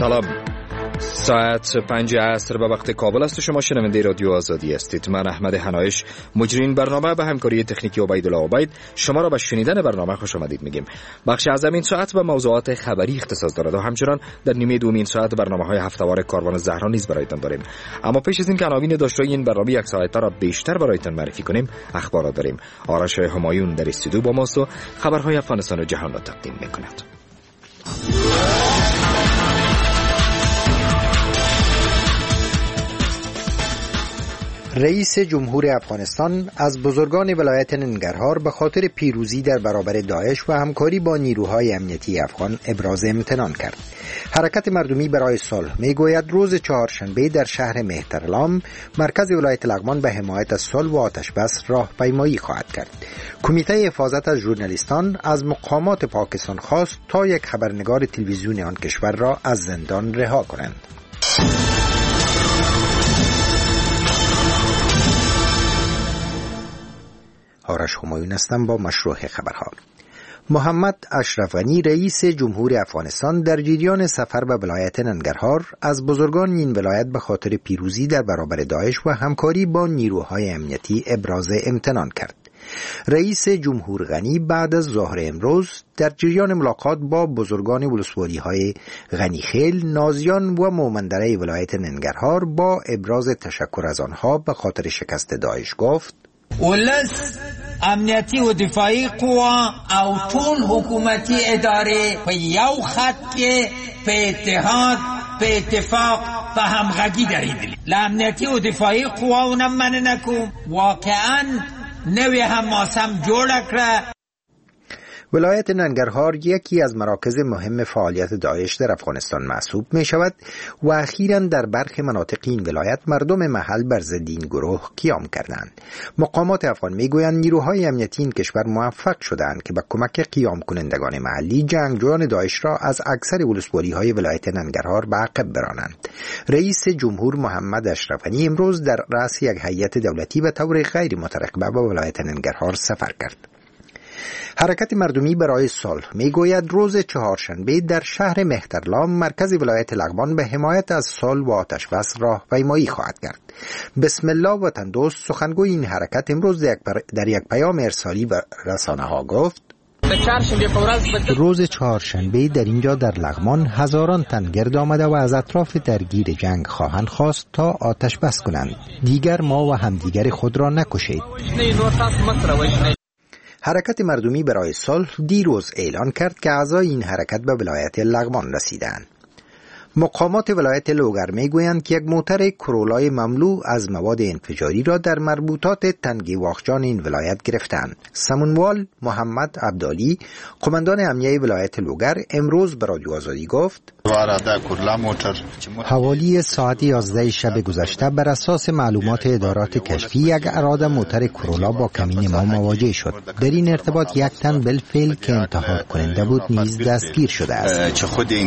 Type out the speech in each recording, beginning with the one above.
سلام. ساعت 5 عصر به وقت کابل است و شما شنونده رادیو آزادی هستید. من احمد حنایش، مجری برنامه به همکاری تکنیکی عبیدالله عبید، شما را به شنیدن برنامه خوش آمدید میگیم. بخش از این ساعت به موضوعات خبری اختصاص دارد و همچنان در نیمه دومین ساعت برنامه‌های هفته‌وار کاروان زهرا نیز برایتان داریم. اما پیش از این که عناوین داشته این برنامه یک ساعته را بیشتر برایتان معرفی کنیم، اخبارات داریم. آرش همایون در استودیو با ماست و خبرهای افغانستان و جهان را تقدیم می‌کند. رئیس جمهور افغانستان از بزرگان ولایت ننگرهار به خاطر پیروزی در برابر داعش و همکاری با نیروهای امنیتی افغان ابراز امتنان کرد. حرکت مردمی برای صلح میگوید روز چهارشنبه در شهر مهترلام، مرکز ولایت لغمان، به حمایت از صلح و آتشبس راهپیمایی خواهد کرد. کمیته حفاظت از ژورنالیستان از مقامات پاکستان خواست تا یک خبرنگار تلویزیون آن کشور را از زندان رها کنند. آرش همایون هستم با مشروع خبرها. محمد اشرف غنی رئیس جمهور افغانستان در جریان سفر به ولایت ننگرهار از بزرگان این ولایت به خاطر پیروزی در برابر داعش و همکاری با نیروهای امنیتی ابراز امتنان کرد. رئیس جمهور غنی بعد از ظهر امروز در جریان ملاقات با بزرگان ولسوالی‌های غنیخیل، نازیان و مومندره ولایت ننگرهار با ابراز تشکر از آنها به خاطر شکست داعش گفت: ولس امنیتی و دفاعی قوا او ټول حکومتی اداره په یو خط کې په اتحاد، په اتفاق، په همغږي درېدلي. له امنیتی و دفاعي قواونه مننه کوم، واقعا نوې حماسم جوړه کړه. ولایت ننگرهار یکی از مراکز مهم فعالیت داعش در افغانستان محسوب می شود و اخیراً در برخی مناطق این ولایت مردم محل بر ضد این گروه قیام کردند. مقامات افغان می گویند نیروهای امنیتی این کشور موفق شدند که با کمک قیام کنندگان محلی جنگجویان داعش را از اکثر ولسوالی‌های ولایت ننگرهار به عقب برانند. رئیس جمهور محمد اشرف غنی امروز در رأس یک هیئت دولتی به طور غیر مترقبه به ولایت ننگرهار سفر کرد. حرکت مردمی برای صلح میگوید روز چهارشنبه در شهر مهترلام، مرکز ولایت لغمان، به حمایت از صلح و آتشبس راهپیمایی خواهد کرد. بسم الله وطن دوست، سخنگوی این حرکت، امروز در یک پیام ارسالی به رسانه‌ها گفت: روز چهارشنبه در اینجا در لغمان هزاران تن گرد آمده و از اطراف درگیر جنگ خواهند خواست تا آتش بس کنند. دیگر ما و همدیگر خود را نکشید. حرکت مردمی برای صلح دیروز اعلان کرد که اعضای این حرکت به ولایت لغمان رسیدند. مقامات ولایت لوگر میگویند که یک موتر کرولای مملو از مواد انفجاری را در مربوطات تنگی واخجان این ولایت گرفتند. سمونوال محمد عبدالی، قماندان امنیه ولایت لوگر، امروز به رادیو آزادی گفت: حوالی ساعت 11 شب گذشته بر اساس معلومات ادارات کشفی یک اراده موتر کرولا با کمین ما مواجه شد. در این ارتباط یک تن بالفعل که انتحار کننده بود نیز دستگیر شده است.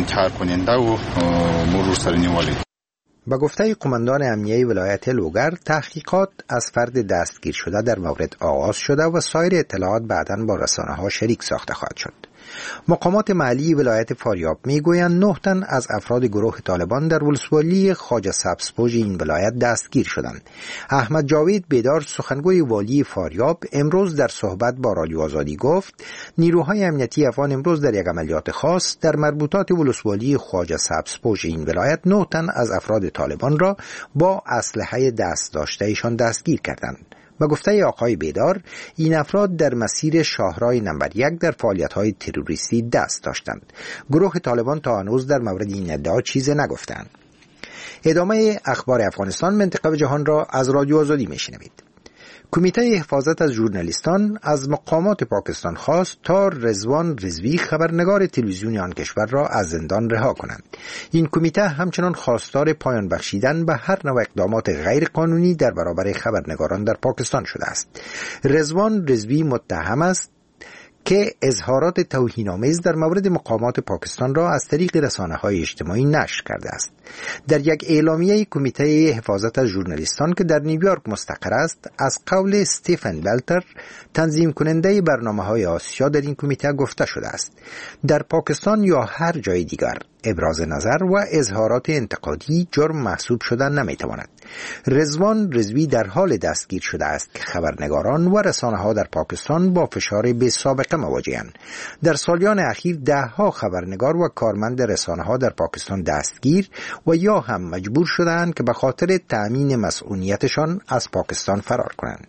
با گفته قماندان امنیه ولایت لوگر، تحقیقات از فرد دستگیر شده در مورد آغاز شده و سایر اطلاعات بعداً با رسانه‌ها شریک ساخته خواهد شد. مقامات محلی ولایت فاریاب میگویند 9 تن از افراد گروه طالبان در ولسوالی خواجه سبزپوش این ولایت دستگیر شدند. احمد جاوید بیدار، سخنگوی والی فاریاب، امروز در صحبت با رادیو آزادی گفت: نیروهای امنیتی افغان امروز در یک عملیات خاص در مربوطات ولسوالی خواجه سبزپوش این ولایت 9 تن از افراد طالبان را با اسلحه دست داشته ایشان دستگیر کردند. با گفته آقای بیدار، این افراد در مسیر شاهراه نمبر 1 در فعالیت‌های تروریستی دست داشتند. گروه طالبان تا هنوز در مورد این ادعا چیزی نگفتند. ادامه اخبار افغانستان، منطقه و جهان را از رادیو آزادی میشنوید. کمیته حفاظت از ژورنالیستان از مقامات پاکستان خواست تا رضوان رضوی، خبرنگار تلویزیون آن کشور، را از زندان رها کنند. این کمیته همچنان خواستار پایان بخشیدن به هر نوع اقدامات غیر قانونی در برابر خبرنگاران در پاکستان شده است. رضوان رضوی متهم است که اظهارات توهین‌آمیز در مورد مقامات پاکستان را از طریق رسانه‌های اجتماعی نشر کرده است. در یک اعلامیه کمیته حفاظت از ژورنالیستان که در نیویورک مستقر است، از قول استیفن بلتر، تنظیم کننده برنامه‌های آسیا، در این کمیته گفته شده است: در پاکستان یا هر جای دیگر ابراز نظر و اظهارات انتقادی جرم محسوب شدن نمیتواند. رضوان رضوی در حال دستگیر شده است که خبرنگاران و رسانه‌ها در پاکستان با فشار بی سابقه مواجه‌اند. در سالیان اخیر ده‌ها خبرنگار و کارمند رسانه‌ها در پاکستان دستگیر و یا هم مجبور شدند که به خاطر تأمین مسئولیتشان از پاکستان فرار کنند.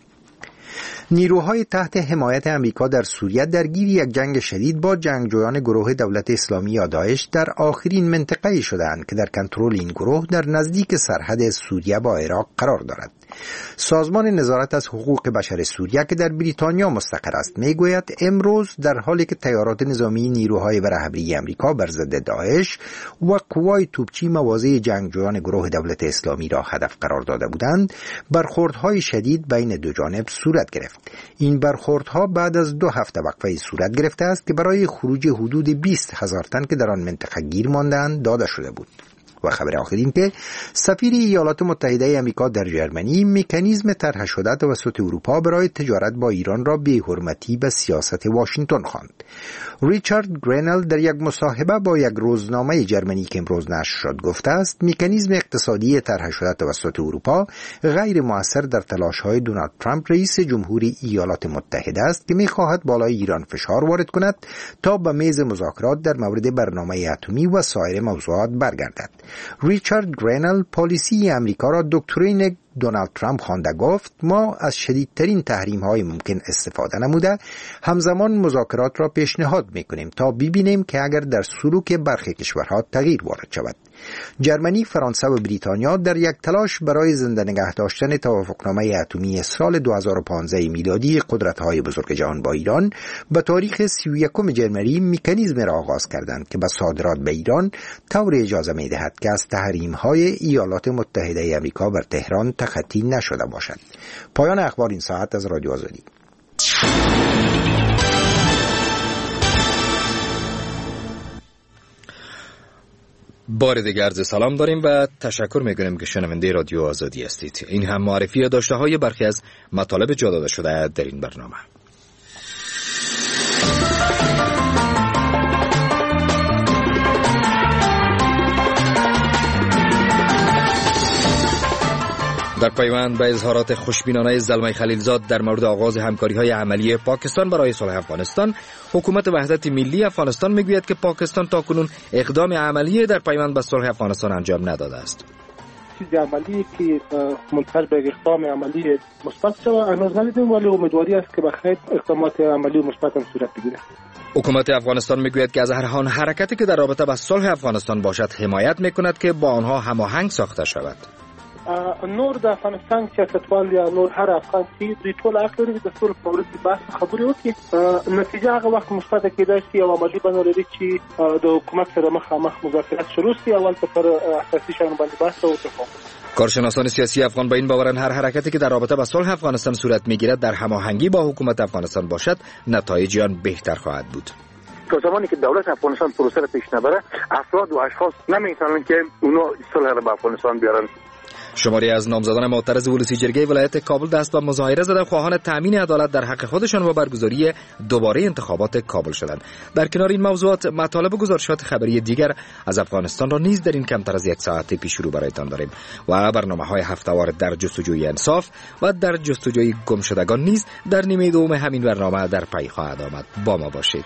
نیروهای تحت حمایت امریکا در سوریه درگیر یک جنگ شدید با جنگجویان گروه دولت اسلامی یا داعش در آخرین منطقه‌ای شدند که در کنترل این گروه در نزدیک سرحد سوریه با عراق قرار دارد. سازمان نظارت از حقوق بشر سوریه که در بریتانیا مستقر است میگوید امروز در حالی که تیارات نظامی نیروهای رهبری امریکا بر ضد داعش و قوای توپچی مواضع جنگجویان گروه دولت اسلامی را هدف قرار داده بودند، برخوردهای شدید بین دو جانب صورت گرفت. این برخوردها بعد از 2 هفته وقفه صورت گرفته است که برای خروج حدود 20,000 تن که در آن منطقه گیر ماندند داده شده بود. و خبر آخر این که سفیر ایالات متحده آمریکا در ژرمنی مکانیزم طرح شده توسط اروپا برای تجارت با ایران را بی‌حرمتی به سیاست واشنگتن خواند. ریچارد گرینل در یک مصاحبه با یک روزنامه ژرمنی که امروز نشر شد گفته است مکانیزم اقتصادی طرح شده توسط اروپا غیر مؤثر در تلاش‌های دونالد ترامپ رئیس جمهوری ایالات متحده است که می‌خواهد بالای ایران فشار وارد کند تا به میز مذاکرات در مورد برنامه اتمی و سایر موضوعات برگردد. ریچارد گرینل پالیسی امریکا را دکترین دونالد ترامپ خوانده گفت ما از شدیدترین تحریم‌های ممکن استفاده نموده همزمان مذاکرات را پیشنهاد می‌کنیم تا ببینیم که اگر در سلوک برخی کشورها تغییر وارد شود. جرمنی، فرانسه و بریتانیا در یک تلاش برای زنده نگه داشتن توافقنامه اتمی سال 2015 میلادی قدرت‌های بزرگ جهان با ایران به تاریخ 31 ژانویه مکانیزم را آغاز کردند که به صادرات به ایران طور اجازه می‌دهد که از تحریم‌های ایالات متحده آمریکا بر تهران تخطی نشده باشد. پایان اخبار این ساعت از رادیو آزادی. بار دیگر عرض سلام داریم و تشکر می‌کنیم که شنونده رادیو آزادی هستید. این هم معرفی داشته‌های برخی از مطالب جا داده شده در این برنامه. در پیوند به اظهارات خوشبینانه زلمه خلیلزاد در مورد آغاز همکاری‌های عملی پاکستان برای صلح افغانستان، حکومت وحدت ملی افغانستان میگوید که پاکستان تاکنون اقدام عملی در پیوند به صلح افغانستان انجام نداده است. چیز عملی که منتج به اقدام عملی مثبت شود هنوز ندیدیم، ولی امیدواری است که بخیر اقدامات عملی مثبت هم صورت بگیرد. حکومت افغانستان میگوید که از هر آن حرکتی که در رابطه با صلح افغانستان باشد حمایت میکند که با آنها هماهنگ ساخته شود. نور د افغانستان سیاستوال یا نور هر افغان چې دوی ټول حق لري د ټول په ورته بحث خبرې وکړي. نتیجه هغه وخت مثبت کېدای شي او عملي بڼه لري چې د حکومت سره مخامخ مذاکرات شروع شي، اول پر اساسي شیانو باندې بحث وکړي. کارشناسان سیاسی افغان با این باورند هر حرکتی که در رابطه با صلح افغانستان صورت میگیرد در هماهنگی با حکومت افغانستان باشد نتایج آن بهتر خواهد بود. تا زمانی که دولت افغانستان پروسه را پیش نبره، افراد و اشخاص نمیتونن که اونا صلح را به افغانستان بیارن. شماری از نامزدان معترض ولسی جرگه ولایت کابل دست به مظاهره زده خواهان تامین عدالت در حق خودشان و برگزاری دوباره انتخابات کابل شدند. در کنار این موضوعات مطالب و گزارشات خبری دیگر از افغانستان را نیز در این کمتر از یک ساعت پیش رو برایتان داریم و برنامه‌های هفته‌وار در جستجوی انصاف و در جستجوی گمشدگان نیز در نیمه دوم همین برنامه در پی خواهد آمد. با ما باشید.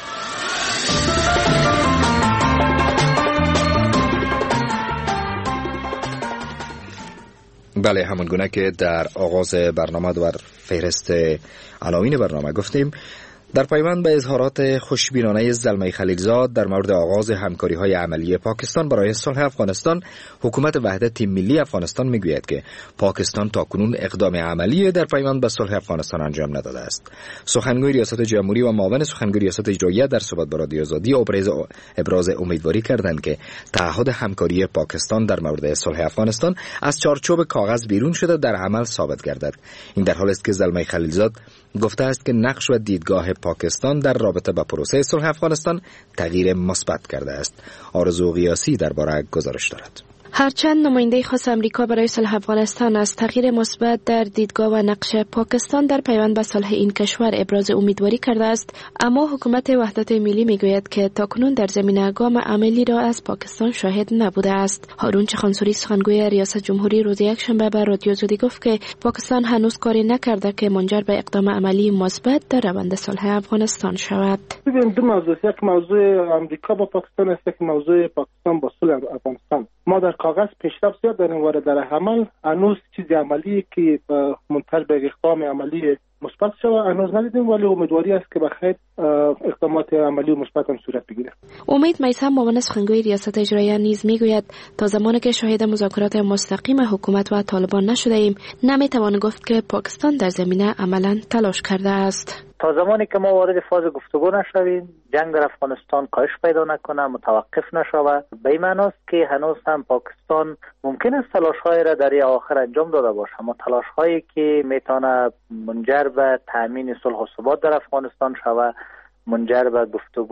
بله، همون گونه که در آغاز برنامه و فهرست عناوین برنامه گفتیم، در پیوند به اظهارات خوشبینانه زلمه خلیلزاد در مورد آغاز همکاری‌های عملی پاکستان برای صلح افغانستان، حکومت وحدت ملی افغانستان میگوید که پاکستان تاکنون اقدام عملی در پیوند به صلح افغانستان انجام نداده است. سخنگوی ریاست جمهوری و معاون سخنگوی ریاست اجراییه در صحبت با رادیو آزادی ابراز امیدواری کردند که تعهد همکاری پاکستان در مورد صلح افغانستان از چارچوب کاغذ بیرون شده در عمل ثابت گردد. این در حالی است که زلمه خلیلزاد گفته است که نقش و دیدگاه پاکستان در رابطه با پروسه صلح افغانستان تغییر مثبت کرده است. آرزو قیاسی درباره گزارش دارد. هرچند نماینده خاص امریکا برای صلح افغانستان از تغییر مثبت در دیدگاه و نقش پاکستان در پیوند به صلح این کشور ابراز امیدواری کرده است، اما حکومت وحدت ملی میگوید که تاکنون در زمینه گام عملی را از پاکستان شاهد نبوده است. هارون چخانسوری سخنگوی ریاست جمهوری روز یکشنبه به رادیو آزادی گفت که پاکستان هنوز کاری نکرده که منجر به اقدام عملی مثبت در روند صلح افغانستان شود. ببین دو موضوع، یک موضوع امریکا با پاکستان است، یک موضوع پاکستان با صلح افغانستان. ما در کاغذ پیشرفت زیاد داریم وارد در عمل هنوز چیزی عملی که منتج به اقدام عملی مثبت شود هنوز ندیدیم، ولی امیدواری است که بخیر اقدامات عملی مثبت هم صورت بگیره. امید میثم معاون سخنگوی ریاست اجراییه نیز میگوید تا زمانی که شاهد مذاکرات مستقیم حکومت و طالبان نشده ایم نمیتوان گفت که پاکستان در زمینه عملا تلاش کرده است. تا زمانی که ما وارد فاز گفتگو نشویم، جنگ در افغانستان کاهش پیدا نکنه، متوقف نشود، به این معناست که هنوز هم پاکستان ممکن است تلاش‌های را در آخر انجام داده باشه، اما تلاش‌هایی که میتونه منجر به تامین صلح و ثبات در افغانستان شود، منجر به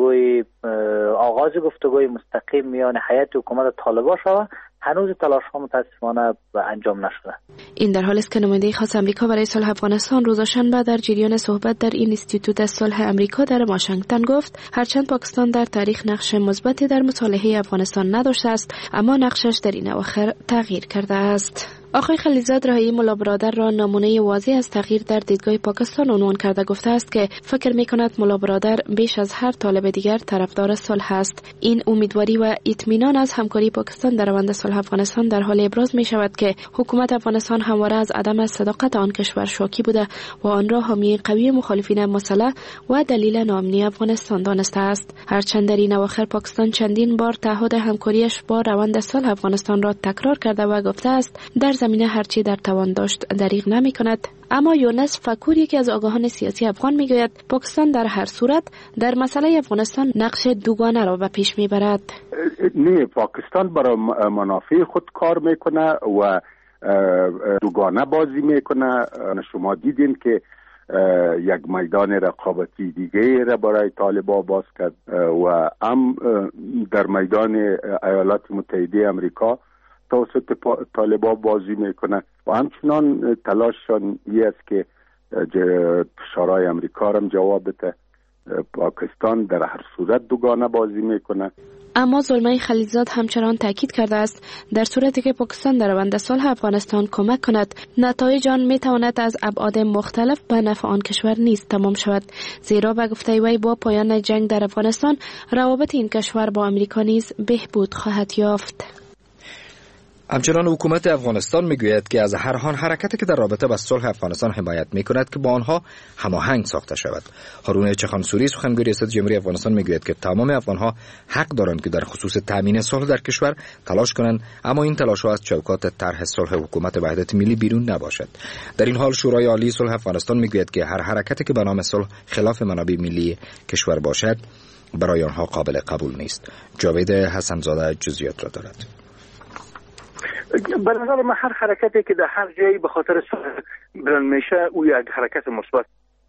آغاز گفتگوی مستقیم میان هیئت حکومت طالبان شود، هنوز تلاش‌ها متاسفانه انجام نشده. این در حالی است که نماینده خاص امریکا برای صلح افغانستان روز شنبه در جریان صحبت در اینستیتوت صلح امریکا در واشنگتن گفت هرچند پاکستان در تاریخ نقش مثبتی در مصالحه افغانستان نداشته است، اما نقشش در این اواخر تغییر کرده است. آقای خلیزاد رهایی ملا برادر را نمونه واضح از تغییر در دیدگاه پاکستان عنوان کرده گفته است که فکر می‌کند ملا برادر بیش از هر طالب دیگر طرفدار صلح است. این امیدواری و اطمینان از همکاری پاکستان در روند صلح افغانستان در حال ابراز می شود که حکومت افغانستان همواره از عدم صداقت آن کشور شاکی بوده و آن را حامی قوی مخالفین مسلح و دلیل ناامنی افغانستان دانسته است. هرچند در این اواخر پاکستان چندین بار تعهد همکاریش با روند صلح افغانستان را تکرار کرده و گفته است در زمینه هرچی در توان داشت دریغ نمی کند، اما یونس فکور یکی از آگاهان سیاسی افغان میگوید پاکستان در هر صورت در مسئله افغانستان نقش دوگانه را به پیش میبرد. نه، پاکستان برای منافع خود کار میکنه و دوگانه بازی میکنه. شما دیدین که یک میدان رقابتی دیگه را برای طالبان باز کرد و هم در میدان ایالات متحده امریکا توسط طالبان بازی میکنه و همچنان تلاششان این است که فشارهای امریکا را جواب بده. پاکستان در هر صورت دوگانه بازی میکنه. اما زلمه خلیزاد همچنان تاکید کرده است در صورتی که پاکستان در روند صلح افغانستان کمک کند، نتایج آن میتواند از ابعاد مختلف به نفع آن کشور نیز تمام شود، زیرا به گفته وی با پایان جنگ در افغانستان روابط این کشور با امریکا نیز بهبود خواهد یافت. همچنان حکومت افغانستان میگوید که از هر آن حرکتی که در رابطه با صلح افغانستان حمایت میکند که با آنها هماهنگ ساخته شود. هارون چخانسوری سخنگوی ریاست جمهوری افغانستان میگوید که تمام افغانها حق دارند که در خصوص تامین صلح در کشور تلاش کنند، اما این تلاش‌ها از چوکات طرح صلح حکومت وحدت ملی بیرون نباشد. در این حال شورای عالی صلح افغانستان میگوید که هر حرکتی که به نام صلح خلاف منابع ملی کشور باشد برای آنها قابل قبول نیست. جاوید حسن‌زاده جزئیات را دارد. به نظر من هر حرکتی که در هر جایی به خاطر صلح بلند میشه او یک حرکت مثبت.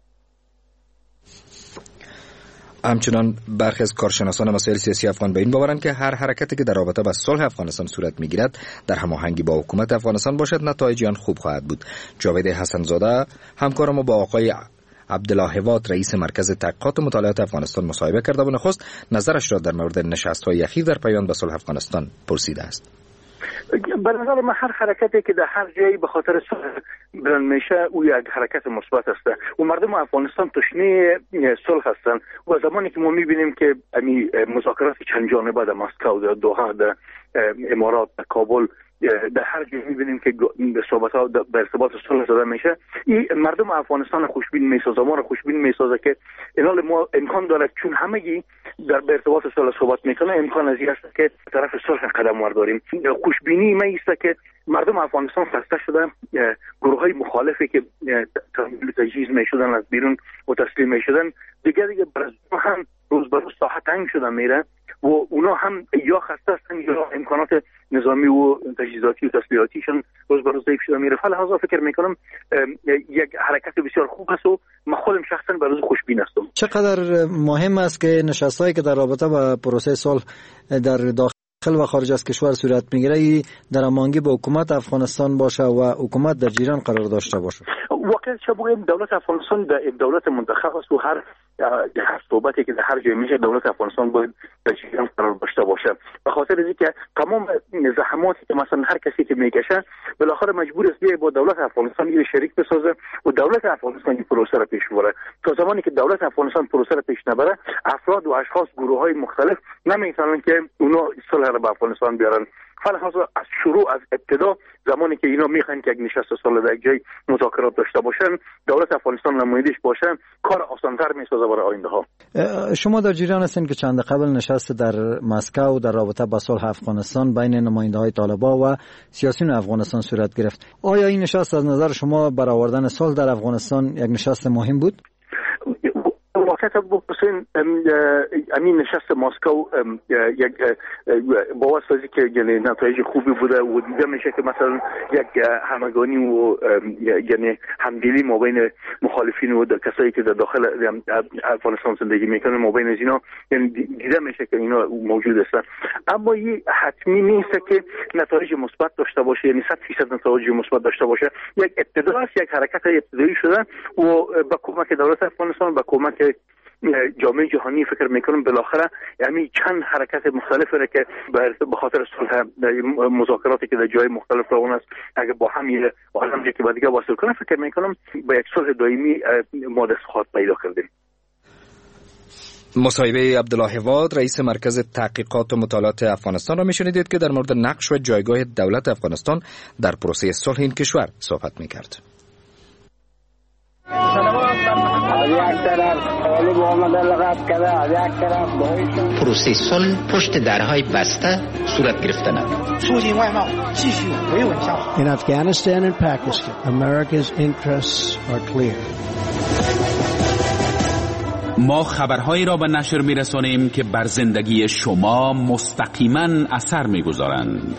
همچنان برخی از کارشناسان مسائل سیاسی افغان به این باورند که هر حرکتی که در رابطه با صلح افغانستان صورت میگیرد در هماهنگی با حکومت افغانستان باشد نتایج آن خوب خواهد بود. جاوید حسن‌زاده همکار ما با آقای عبدالله هواد رئیس مرکز تحقیقات و مطالعات افغانستان مصاحبه کرده و نخست نظرش را در مورد نشست‌های اخیر در پیوند به صلح افغانستان پرسیده است. به نظر من هر حرکتی که در هر جایی به خاطر صلح بلند میشه او یک حرکت مثبت است و مردم افغانستان تشنه صلح هستند و زمانی که ما میبینیم که مذاکرات چند جانبه در مسکو، در دوحه، در امارات، در کابل، در هر جایی میبینیم که صحبت‌ها به ارتباط صلح زده میشه، این مردم افغانستان خوشبین میسازه، ما را خوشبین میسازه که اینال ما امکان داره چون همگی در به ارتباط صلح صحبت میکنه امکان از این است که طرف صلح قدم ورداریم. خوشبینی ما است که مردم افغانستان خسته شده، گروه‌های مخالفی که تجهیز میشدن از بیرون و تسلیم میشدن دیگه هم روز به روز ساحت تنگ شده میره و اونا هم یا خسته هستن یا امکانات نظامی و تجهیزاتی و تسلیحاتیشون روز به روز ضعیف شده میره. فلحاظا فکر میکنم یک حرکت بسیار خوب است و من خودم شخصا به روز خوشبین هستم. چقدر مهم است که نشستایی که در رابطه با پروسه صلح در داخل داخل و خارج از کشور صورت میگیره درمانگی به حکومت افغانستان باشه و حکومت در جریان قرار داشته باشه؟ واقعا چه بگویم دولت افغانستان دولت منتخب است و هر صحبتی که در هر جای میشه دولت افغانستان باید در جریان قرار داشته باشه. به خاطر اینکه تمام زحماتی که مثلا هر کسی که میکشه بالاخره مجبور است بیای با دولت افغانستان یه شریک بسازه و دولت افغانستان این پروسه را پیش ببره. تا زمانی که دولت افغانستان پروسه را پیش نبره افراد و اشخاص گروه‌های مختلف نمیتونن که اونا صلح را به افغانستان بیارن. فلحاظ از شروع از ابتدا زمانی که اینا میخوان که یک نشست صلح در یک جای مذاکرات داشته باشن دولت افغانستان نمایندش باشن کار آسان‌تر میسازه برای آینده ها. شما در جریان هستین که چند قبل نشست در مسکو در رابطه با صلح افغانستان بین نماینده‌های طالبان و سیاسیون افغانستان صورت گرفت. آیا این نشست از نظر شما برای آوردن صلح در افغانستان یک نشست مهم بود؟ واقعا بپرسین امین نشست مسکو یک با واسطه که یعنی نتایج خوبی بوده و دیده میشه که مثلا یک همگانی و یعنی همدلی ما بین مخالفین و کسایی که در داخل افغانستان زندگی میکنن ما بین اینا یعنی دیده میشه که اینا موجود هستن. اما این حتمی نیست که نتایج مثبت داشته باشه، یعنی 100% نتایج مثبت داشته باشه. یک ابتدا است، یک حرکت ابتدایی شده و با کمک دولت افغانستان با کمک جامعه جهانی فکر میکنم بالاخره یعنی چند حرکت مختلفی را که به خاطر صلح مذاکراتی که در جای مختلف روان است اگه با هم که با دیگه واصل کنه فکر میکنم با یک صلح دائمی ما دست خواهد پیدا کردیم. مصاحبه عبدالله واد رئیس مرکز تحقیقات و مطالعات افغانستان را میشنیدید که در مورد نقش و جایگاه دولت افغانستان در پروسه صلح این کشور صحبت میکرد. پروسه صلح پشت درهای بسته صورت گرفتن است. In Afghanistan and Pakistan, America's interests are clear. ما خبرهایی را به نشر میرسانیم که بر زندگی شما مستقیما اثر میگذارند.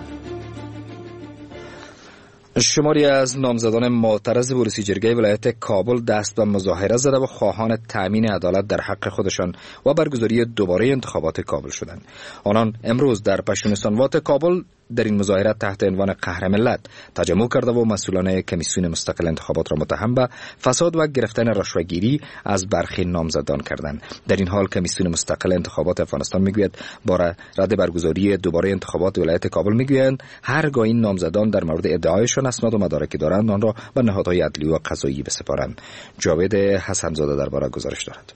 شماری از نامزدان معترض بورسی جرگه ولایت کابل دست به مظاهره زده و خواهان تأمین عدالت در حق خودشان و برگزاری دوباره انتخابات کابل شدند. آنان امروز در پشتونستانوات کابل در این مظاهره تحت عنوان قهر ملت تجمع کرده و مسئولان کمیسیون مستقل انتخابات را متهم به فساد و گرفتن رشوه‌گیری از برخی نامزدان کردند. در این حال کمیسیون مستقل انتخابات افغانستان میگوید باره رد برگزاری دوباره انتخابات ولایت کابل میگویند هرگاه این نامزدان در مورد ادعایشان اسناد و مدارکی دارند آن را به نهادهای عدلی و قضایی بسپارند. جاوید حسنزاده درباره گزارش دارد.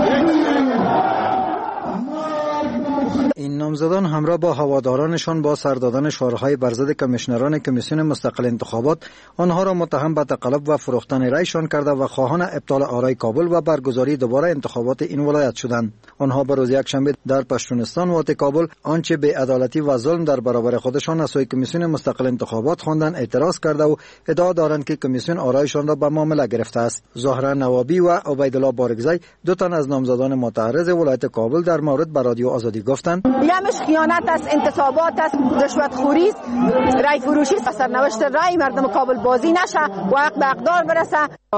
این نامزدان همراه با هوادارانشان با سر دادن شعارهای بر ضد کمیشنران کمیسیون مستقل انتخابات آنها را متهم به تقلب و فروختن رایشان کرده و خواهان ابطال آرای کابل و برگزاری دوباره انتخابات این ولایت شدند. آنها به روز یکشنبه در پشتونستان وات کابل آنچه بی‌عدالتی و ظلم در برابر خودشان از سوی کمیسیون مستقل انتخابات خواندند اعتراض کرده و ادعا دارند که کمیسیون آرایشان را به معامله گرفته است. زهره نوابی و عبیدالله بارگزی دو تن از نامزدان معترض ولایت کابل در مورد به رادیو آزادی گفتند یمش خیانت است، انتصابات است، رشوت خوری است، رای فروشی است، سرنوشت رای مردم کابل بازی نشه و حق به اقدار برسه.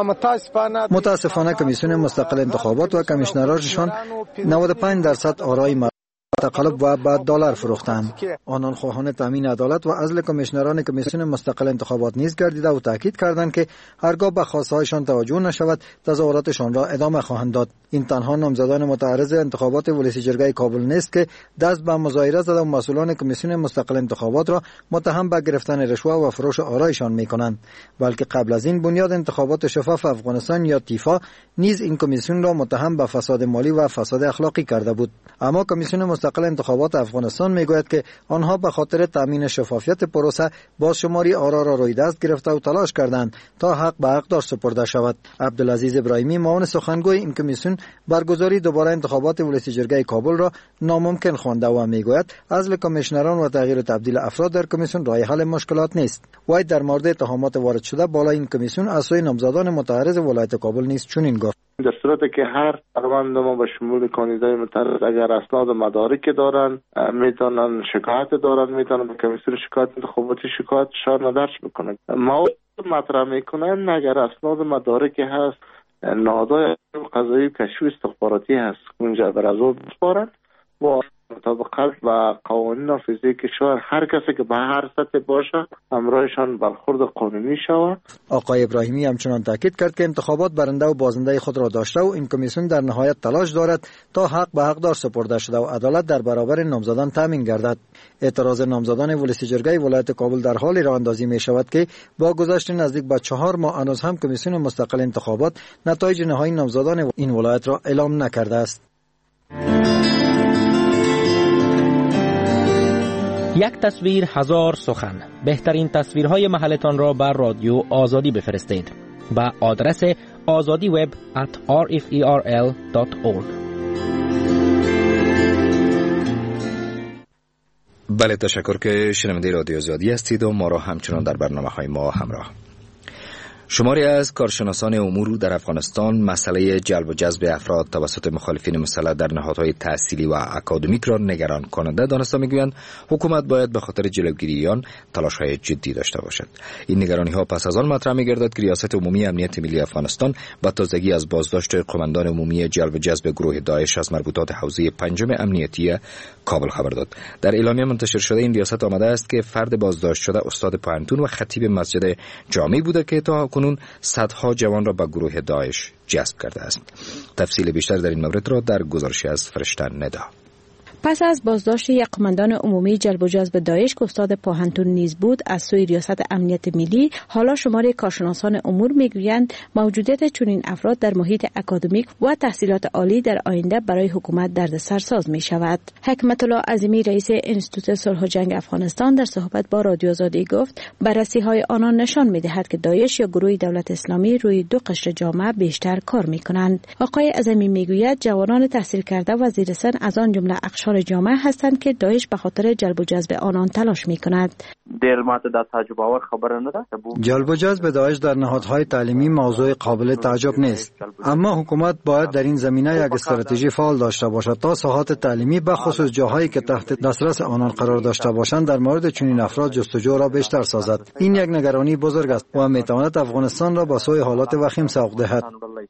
متاسفانه کمیسیون مستقل انتخابات و کمیشنرانشان 95% آرای تقلب و بعد دلار فروختند. آنان خواهان تامین عدالت و عزل کمیشنران کمیسیون مستقل انتخابات نیز گردیده و تاکید کردند که هرگاه به خواستهایشان توجه نشود تظاهراتشان را ادامه خواهند داد. این تنها نامزدان متعرض انتخابات ولسی جرگه کابل نیست که دست به مظاهره زده و مسئولان کمیسیون مستقل انتخابات را متهم به گرفتن رشوه و فروش آرایشان می‌کنند، بلکه قبل از این بنیاد انتخابات شفاف افغانستان یا تیفا نیز این کمیسیون را متهم به فساد مالی و فساد اخلاقی کرده بود. اما کمیسیون مستقل انتخابات افغانستان میگوید که آنها به خاطر تامین شفافیت پروسه بازشماری آرا را روی دست گرفته و تلاش کردند تا حق به حقدار سپرده شود. عبدالعزیز ابراهیمی معاون سخنگوی این کمیسیون برگزاری دوباره انتخابات ولسی جرگه کابل را ناممکن خوانده و میگوید عزل کمیشنران و تغییر و تبدیل افراد در کمیسیون راه حل مشکلات نیست. وی در مورد اتهامات وارد شده بالای این کمیسیون از سوی نامزدان متعرض ولایت کابل نیست چنین گفت: در صورتی که هر شهروند ما به شمول کاندیدای متعرض اگر اسناد و مدارک دارن میتونن شکایت دارن، میتونن به کمیسیون شکایت انتخاباتی شکایتشان درج بکنن. ما مطرح میکنن اگر اسناد و مدارک هست نهادهای قضایی کشف استخباراتی هست اونجا بر از او بسپارن و مطابقت و قوانین نافذه کشور هر کسی که به هر سطح باشه همراهشان برخورد قانونی شود. آقای ابراهیمی همچنان تاکید کرد که انتخابات برنده و بازنده خود را داشته و این کمیسیون در نهایت تلاش دارد تا حق به حقدار سپرده شده و عدالت در برابر نامزدان تامین گردد. اعتراض نامزدان ولسی جرگه ولایت کابل در حال راه اندازی می شود که با گذشت نزدیک به 4 ماه هنوز هم کمیسیون مستقل انتخابات نتایج نهایی نامزدان این ولایت را اعلام نکرده است. یک تصویر هزار سخن. بهترین تصویرهای محلتان را بر رادیو آزادی بفرستید با آدرس azadiweb@rferl.org. بله، تشکر که شنونده رادیو آزادی هستید و ما را همچنان در برنامه‌های ما همراه. شماری از کارشناسان امور در افغانستان مسئله جلب و جذب افراد توسط مخالفین مسلح در نهادهای تحصیلی و اکادمیک را نگران کننده دانسته میگویند حکومت باید به خاطر جلوگیری آن تلاش‌های جدی داشته باشد. این نگرانی‌ها پس از آن مطرح می‌گردد که ریاست عمومی امنیت ملی افغانستان با تازگی از بازداشت قماندان عمومی جلب و جذب گروه داعش از مربوطات حوزه 5 امنیتی کابل خبر داد. در اعلامیه منتشر شده این ریاست آمده است که فرد بازداشت شده استاد پوهنتون و خطیب مسجد جامع بوده که تا کنون صدها جوان را به گروه داعش جذب کرده است. تفصیل بیشتر در این مورد را در گزارشی از فرشته ندا. پس از بازداشت یک قماندان عمومی جلب و جذب داعش که استاد پوهنتون نیز بود از سوی ریاست امنیت ملی، حالا شماری کارشناسان امور میگویند موجودیت چنین افراد در محیط اکادمیک و تحصیلات عالی در آینده برای حکومت دردسرساز می شود. حکمت الله عظیمی رئیس انستیتوت صلح و جنگ افغانستان در صحبت با رادیو آزادی گفت بررسی های آنان نشان می دهد که داعش یا گروه دولت اسلامی روی 2 قشر جامعه بیشتر کار می کنند. آقای عظیمی میگوید جوانان تحصیل کرده و زیر سن از آن جمله اقشار جامعه هستند که داعش به خاطر جلب و جذب آنان تلاش می کند. جلب و جذب داعش در نهادهای تعلیمی موضوع قابل تعجب نیست، اما حکومت باید در این زمینه یک استراتژی فعال داشته باشد تا ساحات تعلیمی به خصوص جاهایی که تحت دسترس آنان قرار داشته باشند در مورد چنین افراد جستجو را بیشتر سازد. این یک نگرانی بزرگ است و میتواند افغانستان را به سوی حالات وخیم سوق دهد.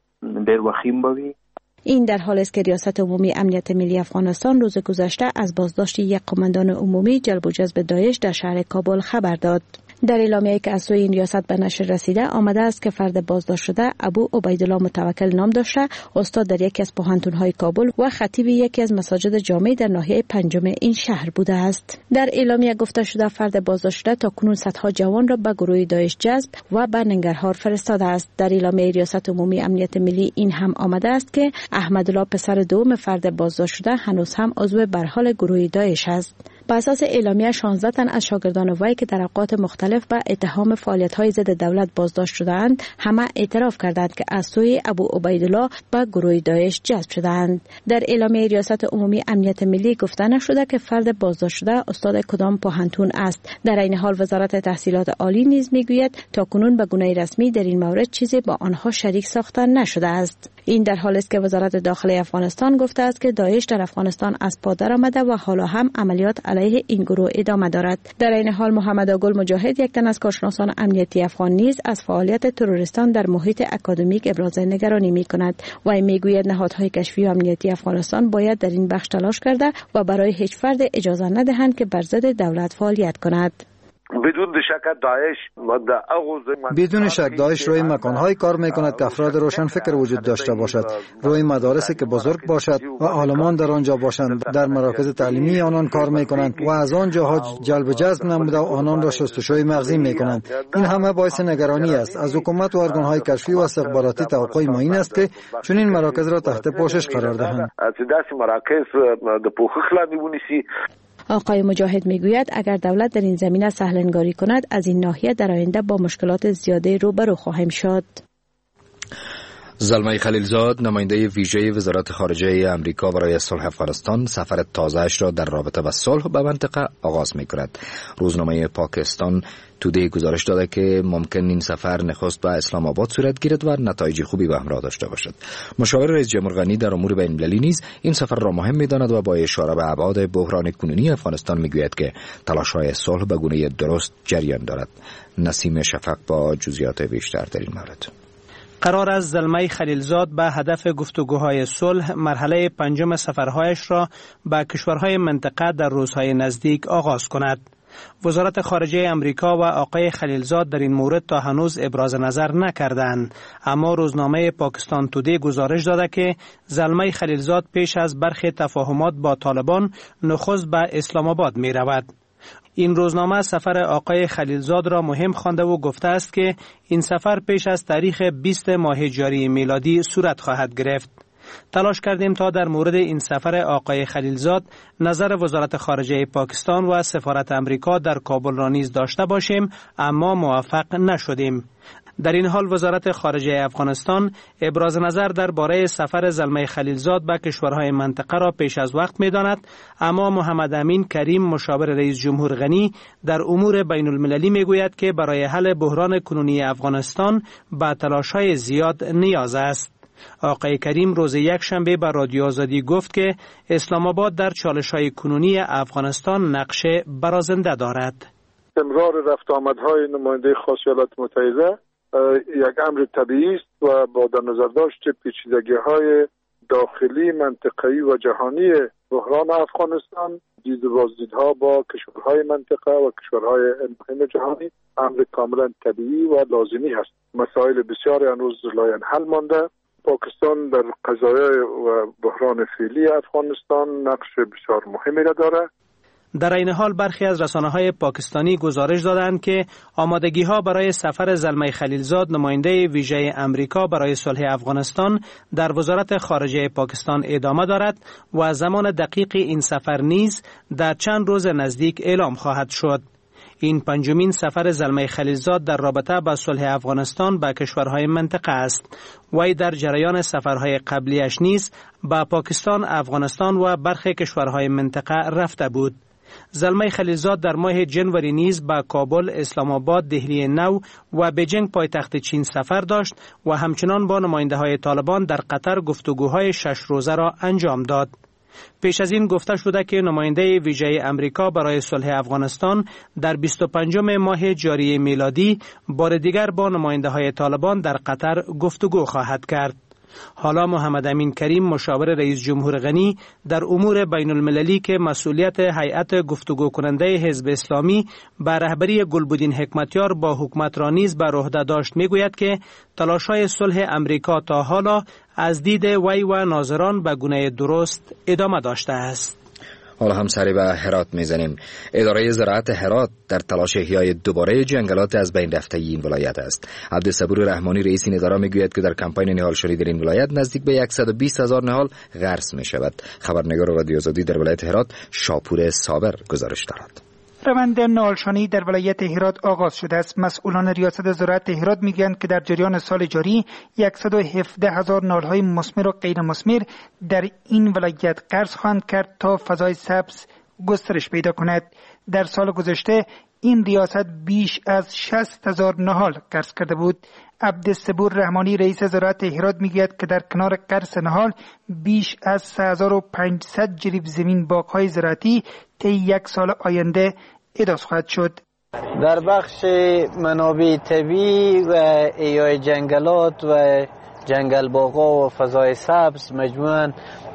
این در حالی است که ریاست عمومی امنیت ملی افغانستان روز گذشته از بازداشت یک قماندان عمومی جلب و جذب داعش در شهر کابل خبر داد. در اعلامیه‌ای که از سوی این ریاست به نشر رسیده آمده است که فرد بازداشت شده ابو عبیدالله متوکل نام داشته، استاد در یکی از پوهنتون‌های کابل و خطیب یکی از مساجد جامع در ناحیه 5 این شهر بوده است. در اعلامیه گفته شده فرد بازداشت شده تاکنون صدها جوان را به گروه داعش جذب و به ننگرهار فرستاده است. در اعلامیه ریاست عمومی امنیت ملی این هم آمده است که احمدالله پسر دوم فرد بازداشت شده هنوز هم عضو برحال گروه داعش است. بر اساس اعلامیه 16 تن از شاگردان وی که در اوقات مختلف به اتهام فعالیت‌های ضد دولت بازداشت شده‌اند همه اعتراف کردند که از سوی ابو عبیدالله به گروه داعش جذب شده‌اند. در اعلامیه ریاست عمومی امنیت ملی گفته نشده که فرد بازداشت شده استاد کدام پوهنتون است. در این حال وزارت تحصیلات عالی نیز میگوید تاکنون به گونه رسمی در این مورد چیزی با آنها شریک ساخته نشده است. این در حالی است که وزارت داخلی افغانستان گفته است که داعش در افغانستان از پا درآمده و حالا هم عملیات علیه این گروه ادامه دارد. در این حال محمد آگل مجاهد یک تن از کارشناسان امنیتی افغان نیز از فعالیت تروریستان در محیط اکادمیک ابراز نگرانی می‌کند و میگوید نهادهای کشفی و امنیتی افغانستان باید در این بخش تلاش کرده و برای هیچ فرد اجازه ندهند که بر ضد دولت فعالیت کند. بدون شک داعش روی مکان‌های کار می‌کند که افراد روشن فکر وجود داشته باشد، روی مدارسی که بزرگ باشد و عالمان در آنجا باشند. در مراکز تعلیمی آنان کار می‌کنند و از آن جاها جلب و جذب نموده و آنان را شستشوی مغزی می‌کنند. این همه باعث نگرانی است. از حکومت و ارگان‌های کشفی و استخباراتی توقع ما این است که چنین مراکز را تحت پوشش قرار دهند. آقای مجاهد میگوید اگر دولت در این زمینه سهل‌انگاری کند از این ناحیه در آینده با مشکلات زیاده روبرو خواهیم شد. زلمه خلیلزاد نماینده ویژه وزارت خارجه امریکا برای صلح افغانستان سفر تازه‌اش را در رابطه با صلح به منطقه آغاز می‌کند. روزنامه پاکستان تودی گزارش داده که ممکن این سفر نخست به اسلام آباد صورت گیرد و نتایج خوبی به همراه داشته باشد. مشاور رئیس جمهور غنی در امور بین‌المللی نیز این سفر را مهم می‌داند و با اشاره به ابعاد بحران کنونی افغانستان می‌گوید که تلاش‌های صلح به گونه درست جریان دارد. نسیم شفق با جزئیات بیشتر در این مورد. قرار است زلمه خلیلزاد به هدف گفتگوهای صلح مرحله 5 سفرهایش را به کشورهای منطقه در روزهای نزدیک آغاز کند. وزارت خارجه امریکا و آقای خلیلزاد در این مورد تا هنوز ابراز نظر نکردند، اما روزنامه پاکستان تودی گزارش داده که زلمه خلیلزاد پیش از برخی تفاهمات با طالبان نخست به اسلام آباد می رود. این روزنامه سفر آقای خلیلزاد را مهم خوانده و گفته است که این سفر پیش از تاریخ 20 ماه جاری میلادی صورت خواهد گرفت. تلاش کردیم تا در مورد این سفر آقای خلیلزاد نظر وزارت خارجه پاکستان و سفارت امریکا در کابل را نیز داشته باشیم، اما موفق نشدیم. در این حال وزارت خارجه افغانستان ابراز نظر درباره سفر زلمه خلیلزاد به کشورهای منطقه را پیش از وقت می‌داند، اما محمد امین کریم مشاور رئیس جمهور غنی در امور بین المللی می‌گوید که برای حل بحران کنونی افغانستان به تلاش‌های زیاد نیاز است. آقای کریم روز یکشنبه به رادیو آزادی گفت که اسلام آباد در چالش‌های کنونی افغانستان نقش برازنده دارد. استمرار رفت آمدهای نماینده خاص ایالات متحده یک امر طبیعی است و با در نظر داشت پیچیدگی‌های داخلی، منطقه‌ای و جهانی بحران افغانستان، دید و بازدیدها با کشورهای منطقه و کشورهای مهم جهانی امر کاملا طبیعی و لازمی است. مسائل بسیاری هنوز لاین حل مانده. پاکستان در قضایای و بحران فعلی افغانستان نقش بسیار مهمی را دارد. در این حال برخی از رسانه‌های پاکستانی گزارش دادند که آمادگی‌ها برای سفر زلمه خلیلزاد نماینده ویژه امریکا برای صلح افغانستان در وزارت خارجه پاکستان ادامه دارد و زمان دقیق این سفر نیز در چند روز نزدیک اعلام خواهد شد. این 5مین سفر زلمه خلیلزاد در رابطه با صلح افغانستان به کشورهای منطقه است. وی در جریان سفرهای قبلیش نیز به پاکستان، افغانستان و برخی کشورهای منطقه رفته بود. زلمه خلیلزاد در ماه جنوری نیز به کابل، اسلام آباد، دهلی نو و بیجینگ پایتخت چین سفر داشت و همچنان با نماینده‌های طالبان در قطر گفتگوهای 6 روزه را انجام داد. پیش از این گفته شده که نماینده ویژه امریکا برای صلح افغانستان در 25 ماه جاری میلادی بار دیگر با نماینده‌های طالبان در قطر گفتگو خواهد کرد. حالا محمد امین کریم مشاور رئیس جمهور غنی در امور بین المللی که مسئولیت هیئت گفتگو کننده حزب اسلامی به رهبری گلبدین حکمتیار با حکومت را نیز بر عهده داشت میگوید که تلاش‌های صلح امریکا تا حالا از دید وی و ناظران به گونه درست ادامه داشته است. حالا هم سری به هرات میزنیم. اداره زراعت هرات در تلاش احیای دوباره جنگلات از بین رفته این ولایت است. عبدالصبور رحمانی رئیس این اداره میگوید که در کمپاین نهالشوری در این ولایت نزدیک به 120,000 نهال غرس می شود. خبرنگار رادیو آزادی در ولایت هرات شاپور صابر گزارش دارد. روند نهالشانی در ولایت هرات آغاز شده است. مسئولان ریاست زراعت هرات میگویند که در جریان سال جاری 117,000 نهال‌های مثمر و غیر مثمر در این ولایت غرس خواهند کرد تا فضای سبز گسترش پیدا کند. در سال گذشته این ریاست بیش از 60,000 نهال غرس کرده بود. عبدالصبور رحمانی رئیس زراعت هرات میگوید که در کنار غرس نهال بیش از 3500 جریب زمین باغ‌های زراعتی طی یک سال آینده احداث خواهد شد. در بخش منابع طبیعی و احیای جنگلات و جنگل باغ‌ها و فضای سبز مجموعاً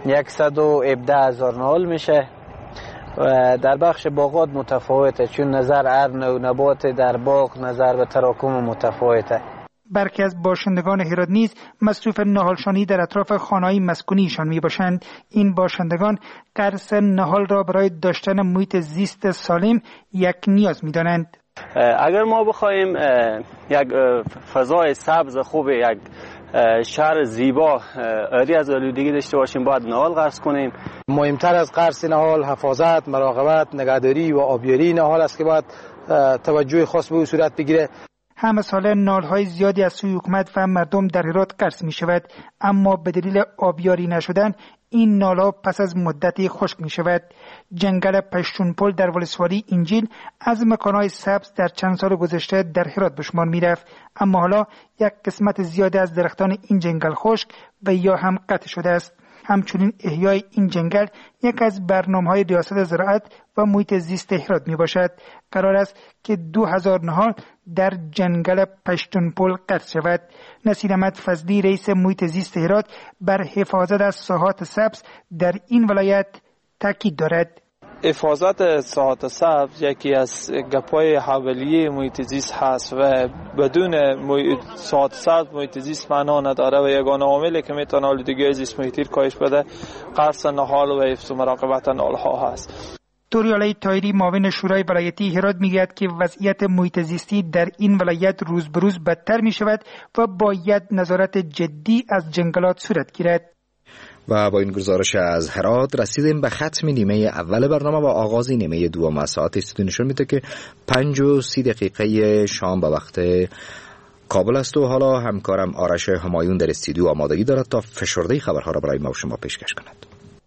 117,000 نهال میشه و در بخش باغات متفاوته، چون نظر هر نوع نبات در باغ نظر به تراکم متفاوته. برخی از باشندگان هرات نیز مصروف نهالشانی در اطراف خانه‌های مسکونیشان میباشند. این باشندگان غرس نهال را برای داشتن محیط زیست سالم یک نیاز میدانند. اگر ما بخوایم یک فضای سبز خوب، یک شهر زیبا عاری از آلودگی داشته باشیم، باید نهال غرس کنیم. مهمتر از غرس نهال حفاظت، مراقبت، نگهداری و آبیاری نهال است که باید توجه خاص به او صورت بگیره. همه ساله نهال‌های زیادی از سوی حکومت و مردم در هرات غرس می شود، اما به دلیل آبیاری نشدن این نهال‌ها پس از مدتی خشک می شود. جنگل پشتونپل در ولسوالی انجیل از مکان‌های سبز در چند سال گذشته در هرات به شمار می رفت، اما حالا یک قسمت زیادی از درختان این جنگل خشک و یا هم قطع شده است. همچنین احیای این جنگل یک از برنامه‌های ریاست زراعت و محیط زیست هرات میباشد. قرار است که 2000 نهال در جنگل پشتونپل قطع شود. نصیر احمد فضلی رئیس محیط زیست هرات بر حفاظت از ساحات سبز در این ولایت تاکید دارد. حفاظت ساحات سبز یکی از گپای حوالیه محیط زیست هست و بدون ساحات سبز محیط زیست معنا نداره و یگانه عاملی که میتونه آلودگی زیست محیطی کاهش بده قرص نهال و حفظ و مراقبت نهالها هست. توریالای طاهری معاون شورای ولایتی هرات میگوید که وضعیت محیط زیستی در این ولایت روز به روز بدتر می شود و باید نظارت جدی از جنگلات صورت گیرد. و با این گزارش از هرات رسیدیم به ختم نیمه اول برنامه و آغاز نیمه دوم. از ساعت استودیو نشون میده که 5:30 شام به وقت کابل است و حالا همکارم آرش همایون در استودیو آمادگی دارد تا فشرده خبرها را برای ما و شما پیشکش کند.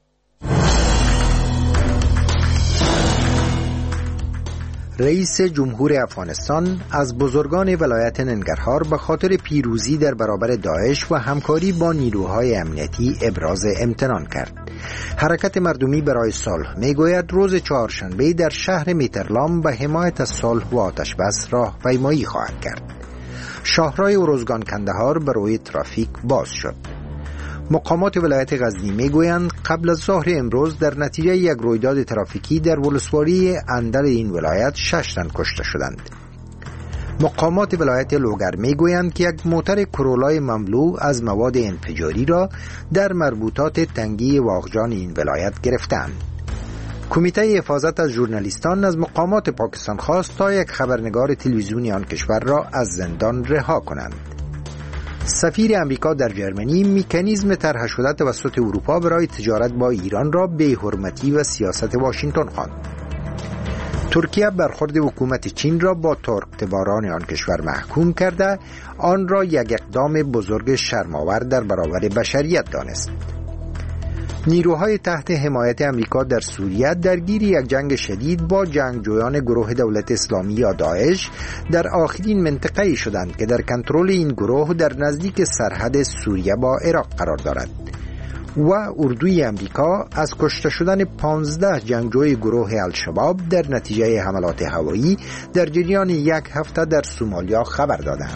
رئیس جمهور افغانستان از بزرگان ولایت ننگرهار به خاطر پیروزی در برابر داعش و همکاری با نیروهای امنیتی ابراز امتنان کرد. حرکت مردمی برای صلح میگوید روز چهارشنبه در شهر میترلام به حمایت از صلح و آتش بس راهپیمایی خواهد کرد. شاهراه ارزگان کندهار برای ترافیک باز شد. مقامات ولایت غزنی میگویند قبل از ظهر امروز در نتیجه یک رویداد ترافیکی در ولسوالی اندل این ولایت 6 تن کشته شدند. مقامات ولایت لوگر میگویند که یک موتر کرولای مملو از مواد انفجاری را در مربوطات تنگی واغجان این ولایت گرفتند. کمیته حفاظت از ژورنالیستان از مقامات پاکستان خواست تا یک خبرنگار تلویزیونی آن کشور را از زندان رها کنند. سفیر امریکا در جرمنی مکانیزم طرح شده توسط اروپا برای تجارت با ایران را بی‌حرمتی و سیاست واشنگتن خواند. ترکیه برخورد حکومت چین را با ترک‌تباران آن کشور محکوم کرده آن را یک اقدام بزرگ شرم‌آور در برابر بشریت دانست. نیروهای تحت حمایت امریکا در سوریه درگیر یک جنگ شدید با جنگجویان گروه دولت اسلامی یا داعش در آخرین منطقه‌ای شدند که در کنترل این گروه در نزدیک سرحد سوریه با عراق قرار دارد و اردوی امریکا از کشته شدن 15 جنگجوی گروه الشباب در نتیجه حملات هوایی در جریان یک هفته در سومالیا خبر دادند.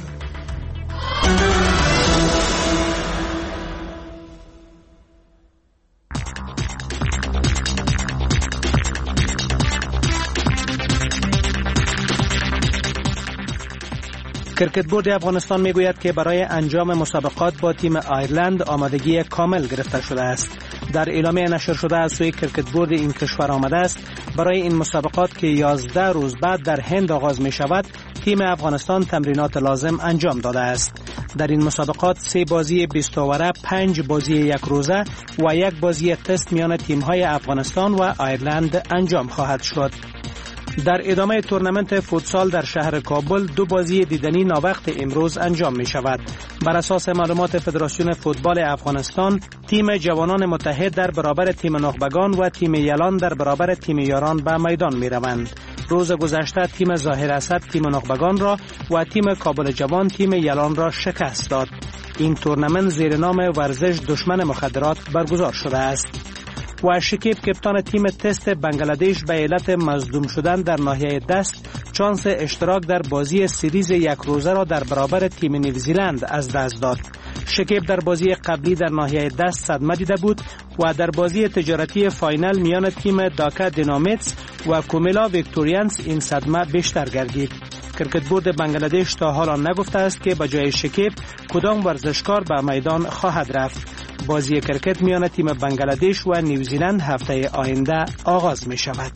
کرکت بورد افغانستان میگوید که برای انجام مسابقات با تیم آیرلند آمادگی کامل گرفته شده است. در اعلامیه نشر شده از سوی کرکت بورد این کشور آمده است برای این مسابقات که 11 روز بعد در هند آغاز می شود تیم افغانستان تمرینات لازم انجام داده است. در این مسابقات 3 بازی 20 اوره، 5 بازی 1 روزه و 1 بازی تست میان تیم‌های افغانستان و آیرلند انجام خواهد شد. در ادامه تورنمنت فوتسال در شهر کابل 2 بازی دیدنی ناوقت امروز انجام می شود. بر اساس معلومات فدراسیون فوتبال افغانستان تیم جوانان متحد در برابر تیم نخبگان و تیم یلان در برابر تیم یاران به میدان می روند. روز گذشته تیم ظاهر اسد تیم نخبگان را و تیم کابل جوان تیم یلان را شکست داد. این تورنمنت زیر نام ورزش دشمن مخدرات برگزار شده است. و شکیب کپتان تیم تست بنگلادش به علت مصدوم شدن در ناحیه دست چانس اشتراک در بازی سریز 1 روزه را در برابر تیم نیوزیلند از دست داد. شکیب در بازی قبلی در ناحیه دست صدمه دیده بود و در بازی تجارتی فاینال میان تیم داکا دینامیتس و کومیلا ویکتوریانس این صدمه بیشتر گردید. کرکت بورد بنگلادش تا حالا نگفته است که به جای شکیب کدام ورزشکار به میدان خواهد رفت. بازی کرکت میان تیم بنگلادش و نیوزیلند هفته آینده آغاز می شود.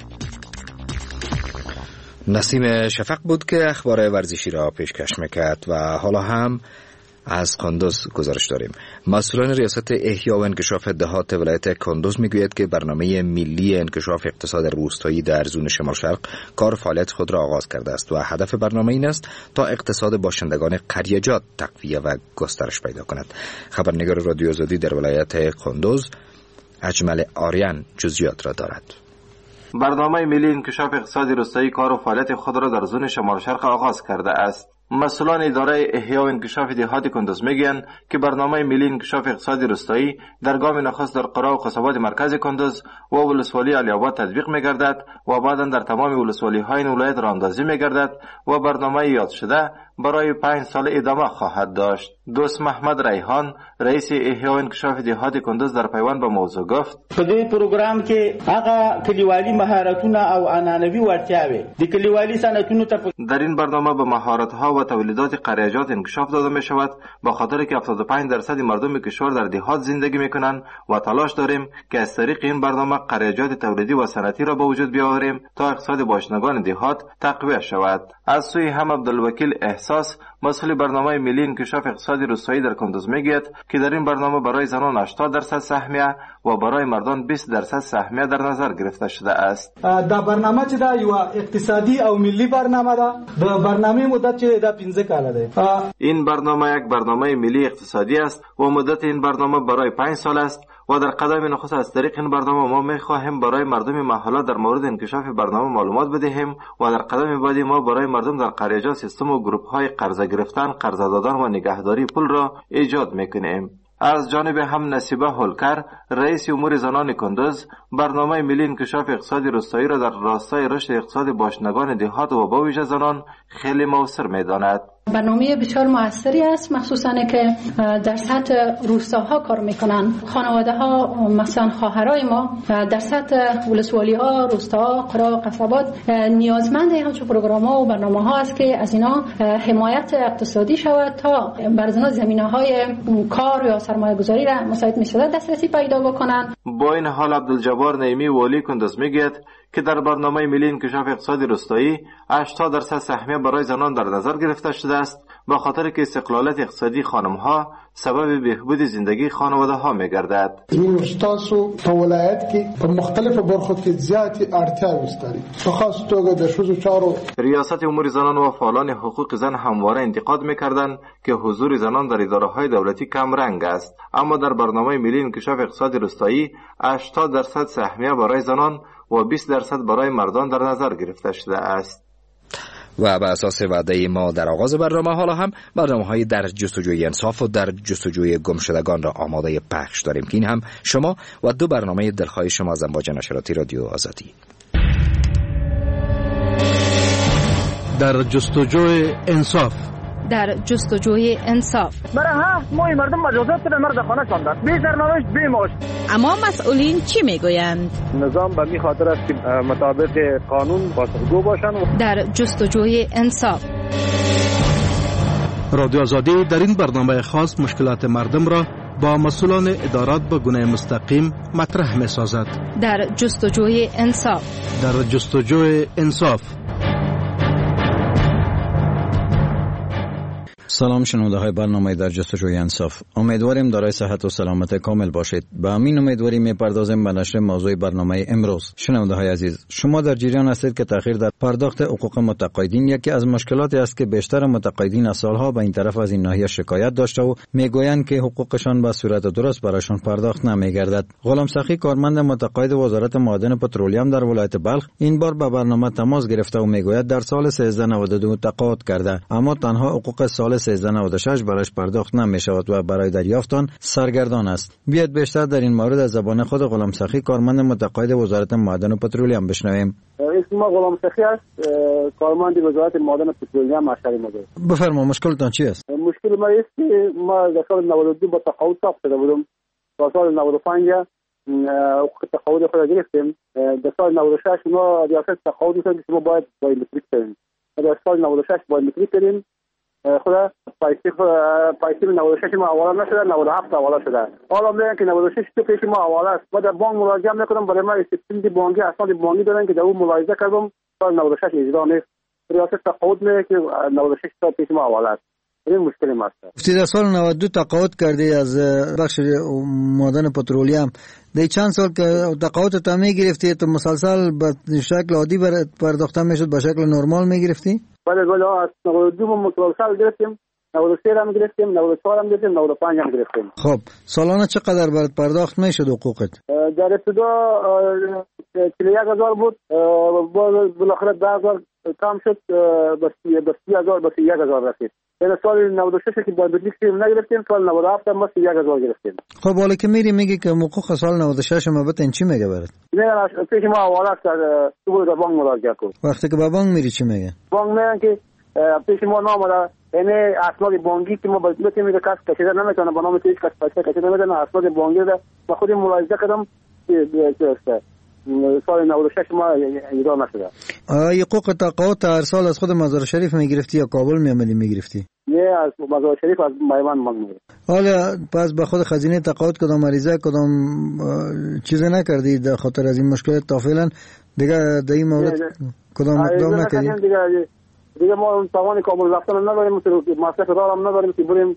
نسیم شفق بود که اخبار ورزشی را پیشکش میکرد و حالا هم از کندوز گزارش داریم. مسئولان ریاست احیا و انکشاف دهات ولایت کندوز میگوید که برنامه ملی انکشاف اقتصاد روستایی در زون شمال شرق کار فعالیت خود را آغاز کرده است و هدف برنامه این است تا اقتصاد باشندگان قریه‌جات تقویت و گسترش پیدا کند. خبرنگار رادیو آزادی در ولایت کندوز اجمل آریان جزئیات را دارد. برنامه ملی انکشاف اقتصاد روستایی کار و فعالیت خود را در زون شمال شرق آغاز کرده است. مسئولان اداره احیا و انکشاف دهات کندز میگویند که برنامه ملی انکشاف اقتصادی روستایی در گام نخست در قرا و قصبات مرکز کندز و ولسوالی علی‌آباد تطبیق می‌گردد و بعداً در تمام ولسوالی‌های این ولایت راه‌اندازی می‌گردد و برنامه یاد شده برای 5 سال ادامه خواهد داشت. دوست محمد ریحان رئیس احیا و انکشاف دهات کندز در پیوند به موضوع گفت: په دې پروګرام کې هغه کلیوالي مهارتونه او عنعنوي وړتیاوې د کلیوالي صنعتونو ته در این برنامه به مهارت‌ها و تولیدات قریجات انکشاف داده می‌شود، به خاطر که 75% مردم کشور در دهات زندگی می‌کنند و تلاش داریم که از طریق این برنامه قریجات تولیدی و صنعتی را به وجود بیاوریم تا اقتصاد باشندگان دهات تقویت شود. از سوی هم عبدالوکیل احساس مسئول برنامه ملی انکشاف اقتصادی روستایی در کندز میگوید که در این برنامه برای زنان 80% سهمیه و برای مردان 20% سهمیه در نظر گرفته شده است. دا برنامه چې دا یو اقتصادي او ملی برنامه ده، د برنامه مدت چې دا 15 کاله ده. این برنامه یک برنامه ملی اقتصادی است و مدت این برنامه برای 5 سال است و در قدم نخست از طریق این برنامه ما می‌خواهیم برای مردم محله در مورد انکشاف برنامه معلومات بدهیم و در قدم بعدی ما برای مردم در قریجات سیستم و گروپ‌های قرضه گرفتن، قرضه دادن و نگهداری پول را ایجاد می‌کنیم. از جانب هم نصیبه هولکر رئیس امور زنان کندز برنامه ملی انکشاف اقتصادی روستایی را در راستای رشد اقتصاد باشندگان دهات و با ویژه زنان خیلی موثر می‌داند. برنامه بسیار موثری است، مخصوصا که در سطح روستاها کار میکنن. خانواده ها مثلا خواهرای ما در سطح ولسوالی ها، روستاها، قرا، قصبات نیازمند همچون پروگرام ها و برنامه ها است که از اینا حمایت اقتصادی شود تا بر اینا زمینه های کار یا سرمایه گذاری را مساعد میشود دسترسی پیدا بکنن. با این حال عبدالجبار نعیمی والی کندز میگوید که در برنامه ملی انکشاف اقتصادی روستایی 80% سهمیه برای زنان در نظر گرفته شده است، به خاطر که استقلالیت اقتصادی خانم‌ها سبب بهبود زندگی خانواده‌ها می‌گردد. زموږ تاسو په ولایت کې په مختلفو برخو کې زیاتې اړتیاوې ستري، په خاص توګه د ښځو چارو. ریاست امور زنان و فعالان حقوق زن همواره انتقاد می‌کردند که حضور زنان در اداره‌های دولتی کم رنگ است، اما در برنامه ملی انکشاف اقتصادی روستایی 80% سهمیه برای زنان و 20% برای مردان در نظر گرفته شده است. و به اساس وعده ما در آغاز برنامه، حالا هم برنامه‌های در جستجوی انصاف و در جستجوی گمشدگان را آماده پخش داریم که این هم شما و 2 برنامه دلخواه شما از امواج نشراتی رادیو آزادی. در جستجوی انصاف. در جستجوی انصاف. برای ما مردم مجازات به مرد خانه شدند، بی سرنوشت بی معاش. اما مسئولین چی میگویند؟ نظام به می خاطر است که مطابق قانون پاسخگو باشند. در جستجوی انصاف. رادیو آزادی در این برنامه خاص مشکلات مردم را با مسئولان ادارات به گونه مستقیم مطرح می سازد. در جستجوی انصاف. در جستجوی انصاف. سلام شنونده های برنامه در جستجوی انصاف، امیدواریم دارای صحت و سلامت کامل باشید. به همین امیدواری میپردازیم به نشر موضوع برنامه امروز. شنونده های عزیز، شما در جریان هستید که تأخیر در پرداخت حقوق متقاعدین یکی از مشکلاتی است که بیشتر متقاعدین از سالها به این طرف از این ناحیه شکایت داشته و میگویند که حقوقشان به صورت درست برایشان پرداخت نمیگردد. غلام سخی، کارمند متقاعد وزارت معادن پترولیوم در ولایت بلخ، این بار به برنامه تماس گرفته و میگوید در سال 1392 تقاعد کرده، اما تنها حقوق سال 1396 برایش پرداخت نمی شود و برای دریافت آن سرگردان است. بیاید بیشتر در این مورد از زبان خود غلام سخی، کارمند متقاعد وزارت معادن و پترولیوم بشنویم. اسم ما غلام سخی است، کارمند وزارت معادن و پترولیوم معشر مدیر. بفرما مشکلتان چی است؟ مشکل ما است که ما در سال 92 با تقاعد ثبت شده بودم. در سال 95 حقوق تقاعد خود گرفتیم. در سال 96 ما ریاست تقاعد دادن که ما باید بایومتریک کنیم. در سال 96 بایومتریک کردیم. خدا پایسی 96 ما حواله نشده، 97 حواله شده. حالا میگن که 96 تو پیش ما حواله است. بعد بانک مراجعه میکنم، برای ما استفاده بانکی اسناد بانکی دادن که در اون ملاحظه کردم سال 96 اجرا نیست. ریاست تقاعد میگه که 96 تا پیش ما حواله است. این مشکلی ما است. گفتی در سال 92 تقاعد کردی از بخش معادن پترولیوم. در چند سال که تقاعد تا میگرفتی تو مسلسل به شکل عادی پرداخته میشد، به شکل نرمال میگرفتی؟ بعد از 92 مسلسل گرفتیم، 93 هم گرفتیم، 94 هم گرفتیم، 95 هم گرفتیم. خب سالانه چقدر برات پرداخت میشد حقوقت؟ در ابتدا 41000 بود، بالاخره 10000 کم شد به 30,000 به 31,000 رسید. یعنی سال 96 که با متریک نگرفتیم، سال 97 هم 31,000 گرفتیم. خب حالا که میگی که موقع سال 96 مبتن چی میگه برات؟ نه پیش ما حواله کرد تو بود بانک مراجعه کرد. وقتی که با بانک میری چی میگه؟ بانک میگه که پیش ما نامه یعنی اسناد بانکی که ما باید میگه کس کشیده نمیتونه با نام هیچ کس پیسه کشیده نمیتونه، اسناد بانکی ده ما خود ملاحظه کردم که سال 96 ما ایران نشده. حقوق تقاعد هر سال از خود مزار شریف میگرفتی یا کابل میگرفتی؟ نه از مزار شریف از میوان میگرفتی. حالا پس به خود خزینه تقاعد کدام مریضه کدام چیزی نکردی در خاطر از این مشکلات تا فعلا دیگه در این مورد کدام اقدام نکردی؟ دیگه ما اون توان کابل رفتن نداریم، مصرف راه هم نداریم که بریم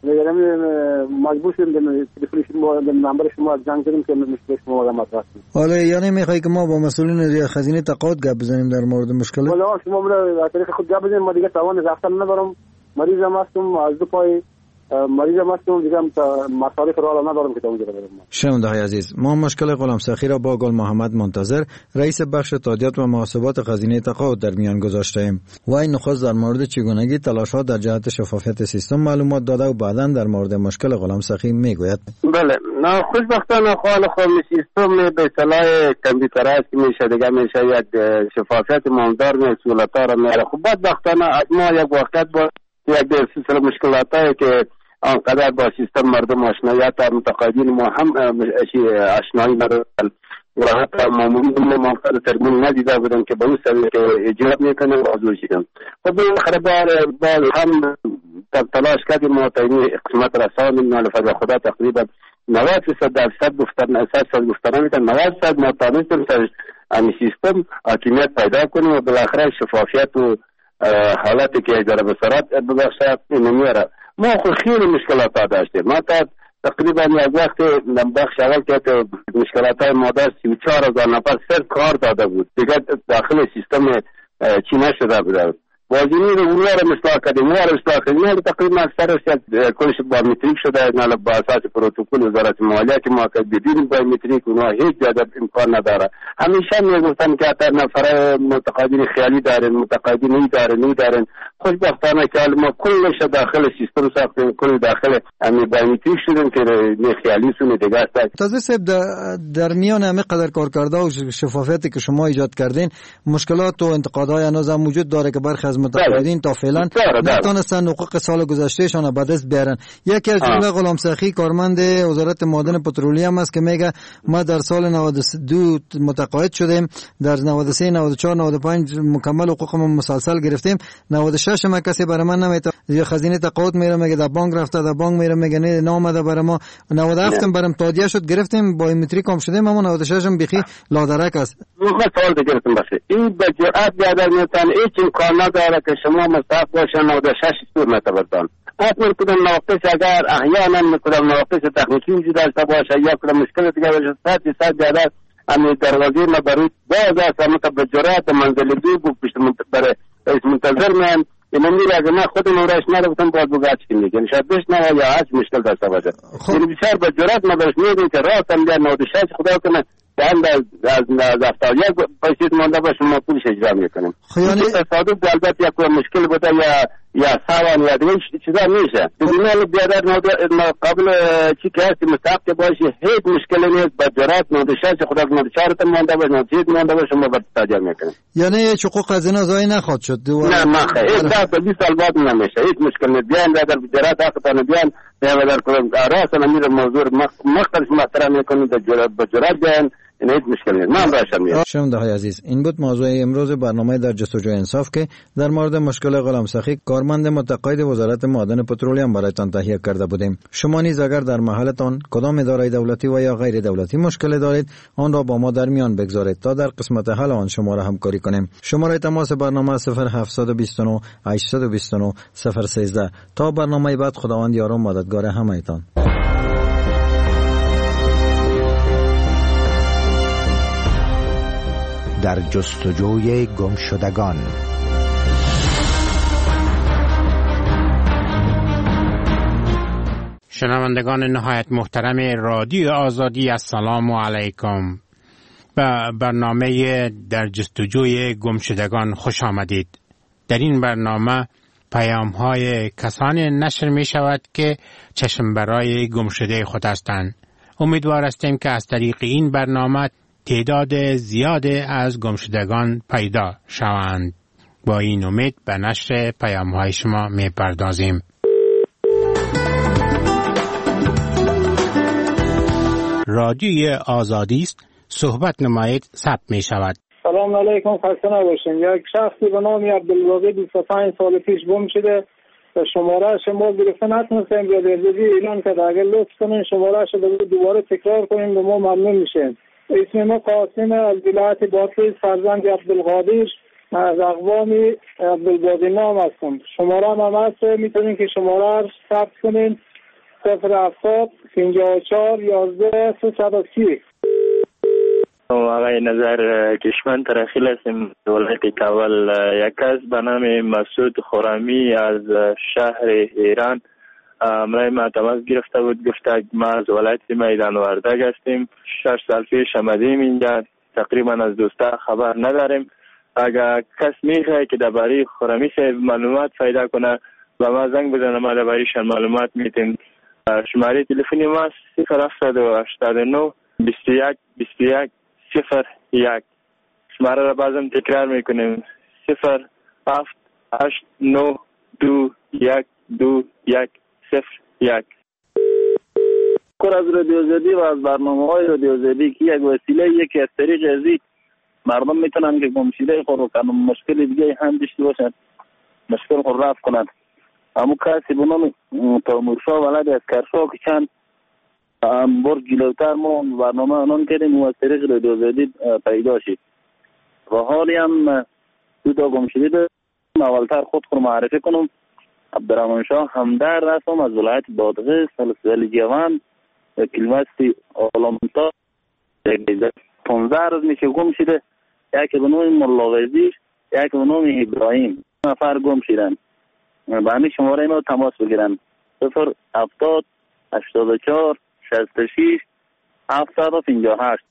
مجبور شدیم تلفن شما نمبر شما زنگ زدیم که مشکل شما را مطرح کنیم. حالا یعنی میخوای که ما با مسئولین خزینه تقاعد گپ بزنیم در مورد مشکل؟ حالا شما از طریق خود گپ بزنیم، ما دیگه توان رفتن ندارم، مریضم هستم، از دو پای مریضم هستم، دیگه مصارف راه ندارم که اونجا برم. شنونده های عزیز، ما مشکل غلام سخی را با گل محمد منتظر رئیس بخش تادیات و محاسبات خزینه تقاعد در میان گذاشتیم. وی نخست در مورد چگونگی تلاش‌ها در جهت شفافیت سیستم معلومات داده و بعداً در مورد مشکل غلام سخی میگوید. بله، خوشبختانه حال سیستم به اصطلاح کامپیوترایز میشه، دیگه میشه یک شفافیت ماندار مسئولیت‌ها را میاره. خب بدبختانه ما یک وقت با یک سلسله مشکلاتی که آنقدر با سیستم مردم آشنایت متقاعدین ما هم آشنایی ندارن و حتی مامورین موقع ترمیم ندیده بودن که به اون سبیل که اجرا میکنن حضور شدن. خب بالاخره بعد هم تلاش کردیم ما تا این قسمت رسانیم، نالفظ خدا تقریبا 90% گفتن میتن 90% ما تانستیم این سیستم حاکمیت پیدا کنیم و بالاخره شفافیت و حالتی که اداره بسارت ببخشد نمیاره. ما خیلی مشکلات داشتیم. ما تقریبا یک وقت بخش اول که مشکلات های ماده 34,000 نفر صرف کار داده بود، دیگه داخل سیستم چی نشده بود. واجینی رو اونها رو اصلاح کردیم، اونها رو اصلاح کردیم. تقریبا اکثرش کلش بایومتریک شده، با اساس پروتکل وزارت مالیه که ما بدون بایومتریک اونها هیچ جدا امکان نداره. همیشه میگفتن که حتی نفر متقاعدین خیالی دارن، متقاعدین ندارن. خوشبختانه که ما کلش داخل سیستم ساختیم، کل داخل همین بایومتریک شدیم که خیالی سونه دیگه است. تازه صاحب در میان همه قدر کار کرده و شفافیتی که شما ایجاد کردین، مشکلات و انتقادهای هنوز هم وجود داره که برخی از متقاعدین تا فعلا نتونستن حقوق سال گذشتهشان به دست بیارن. یکی از جمله غلام سخی کارمند وزارت معادن پترولیوم است که میگه ما در سال 92 متقاعد شدیم، در 93 94 95 مکمل حقوقمون مسلسل گرفتیم، 96 ما کسی برای من نمیته، خزینه تقاعد میره میگه در بانک رفته، در بانک میره میگه نه نامده برای ما، 97 برام تادیه شد گرفتیم، بایومتریک هم شدیم، اما 96 هم بخی لادرک است. من سوال گرفتم باشه این به جرأت بیادر میتن هیچ امکان نداره که شما مستحق باشن 96 سور نتبردن. حتما کدام نواقص اگر احیانا کدام نواقص تکنیکی وجود داشته باشه یا کدام مشکل دیگه باشه 100% بیادر امی دروازه ما برای باز است، اما به جرأت منزلگی بود پشت برای رئیس منتظر میان اینم میگه اگه من خودم اورش نرفتم باید بگاچ کنی یعنی شاید بهش نه یا هیچ مشکل داشته باشه. یعنی بسیار به جرأت ما بهش میگیم که راستم در 96 خدا کنه از افتادیه پیسید مانده باشه ما پولش اجرا میکنیم. یعنی تصادف البته یک مشکل بوده یا سوان یا دیگه چیزا میشه. دیگه بیادر قبل چی که هستی مستحق باشی هیچ مشکلی نیست، با جرأت 96 خدا 94 تا مانده باشه 96 مانده باشه ما باید تاجر میکنیم. یعنی هیچ حقوق از اینا ضایع نخواهد شد. نه هیچ تا 20 سال بعد نمیشه، هیچ مشکل نیست. بیان در جرأت حقتان بیان در کنم راست امیر موضوع مختلف محترم میکنیم با جرأت بیان این هیچ مشکلی نیست. من باشم. شنونده های عزیز، این بود موضوع امروز برنامه در جستجوی انصاف که در مورد مشکل غلام سخی کارمند متقاعد وزارت معادن پترولیوم برایتان تهیه کرده بودیم. شما نیز اگر در محلتان کدام اداره دولتی و یا غیر دولتی مشکل دارید آن را با ما در میان بگذارید تا در قسمت حل آن شما را همکاری کنیم. شماره تماس برنامه 0729 829 013. تا برنامه بعد خداوند یار و مددگار همه‌تان. در جستجوی گمشدگان. شنوندگان نهایت محترم رادیو آزادی، السلام علیکم. به برنامه در جستجوی گمشدگان خوش آمدید. در این برنامه پیام‌های کسانی نشر می شود که چشم برای گمشده خود هستند. امیدوار هستیم که از طریق این برنامه تعداد زیادی از گمشدگان پیدا شوند. با این امید به نشر پیام‌های شما می پردازیم. رادیوی آزادی است. صحبت نمایید ثبت می شود. سلام علیکم، خسته نباشین. یک شخصی به نام عبدالواقع 25 سال پیش گم شده و شماره‌اش ما گرفته نتونستیم یا دردی اعلان کرده. اگر لطف کنین شماره‌اش رو دوباره تکرار کنین به ما ممنون میشیم. اسم ما قاسم از ولایت باتریس، فرزند عبدالقادر از اقوام عبدالبادی نام هستم. شماره هم هست، میتونین که شماره رو ثبت کنین 070 54 11 330. آقای نظر کشمن ترخیل هستیم، ولایت کابل. یک کس به نام مسعود خرمی از شهر ایران امرای ما تماس گرفته بود، گفته ما از ولایت میدان وردگ هستیم، 6 سال پیش آمدیم اینجا، تقریبا از دوستا خبر نداریم. اگر کس میخواه که درباره خرمی صاحب معلومات پیدا کنه و ما زنگ بزنه، ما درباره‌شان معلومات میتیم. شماره تلفنی ما 0789 21 21 01. شماره را بازم تکرار میکنیم 0789 21 21 01. کور از رادیو زدی و از برنامه‌های رادیو زدی که یک وسیله یکی از طریق ازی مردم میتونن که گمشده خود رو کنن، مشکل دیگه هم داشته باشن، مشکل خود رفع کنن. همون کسی به نام تامورشا ولد از کرشا که چند برد جلوتر ما برنامه آنان کردیم و از طریق رادیو زدی پیدا شد و حالی هم دو تا گمشده دارم. اولتر خود خود معرفی کنم. عبدالرحمن شاه همدرد هستم از ولایت بادغیس، سال جوان، کلمستی آلامتا. 15 روز میشه گم شده. یکی به نام ملاوزی، یکی به نام ابراهیم. نفر گم شدن. با همین شماره ما تماس بگیرن 070 84 66 758.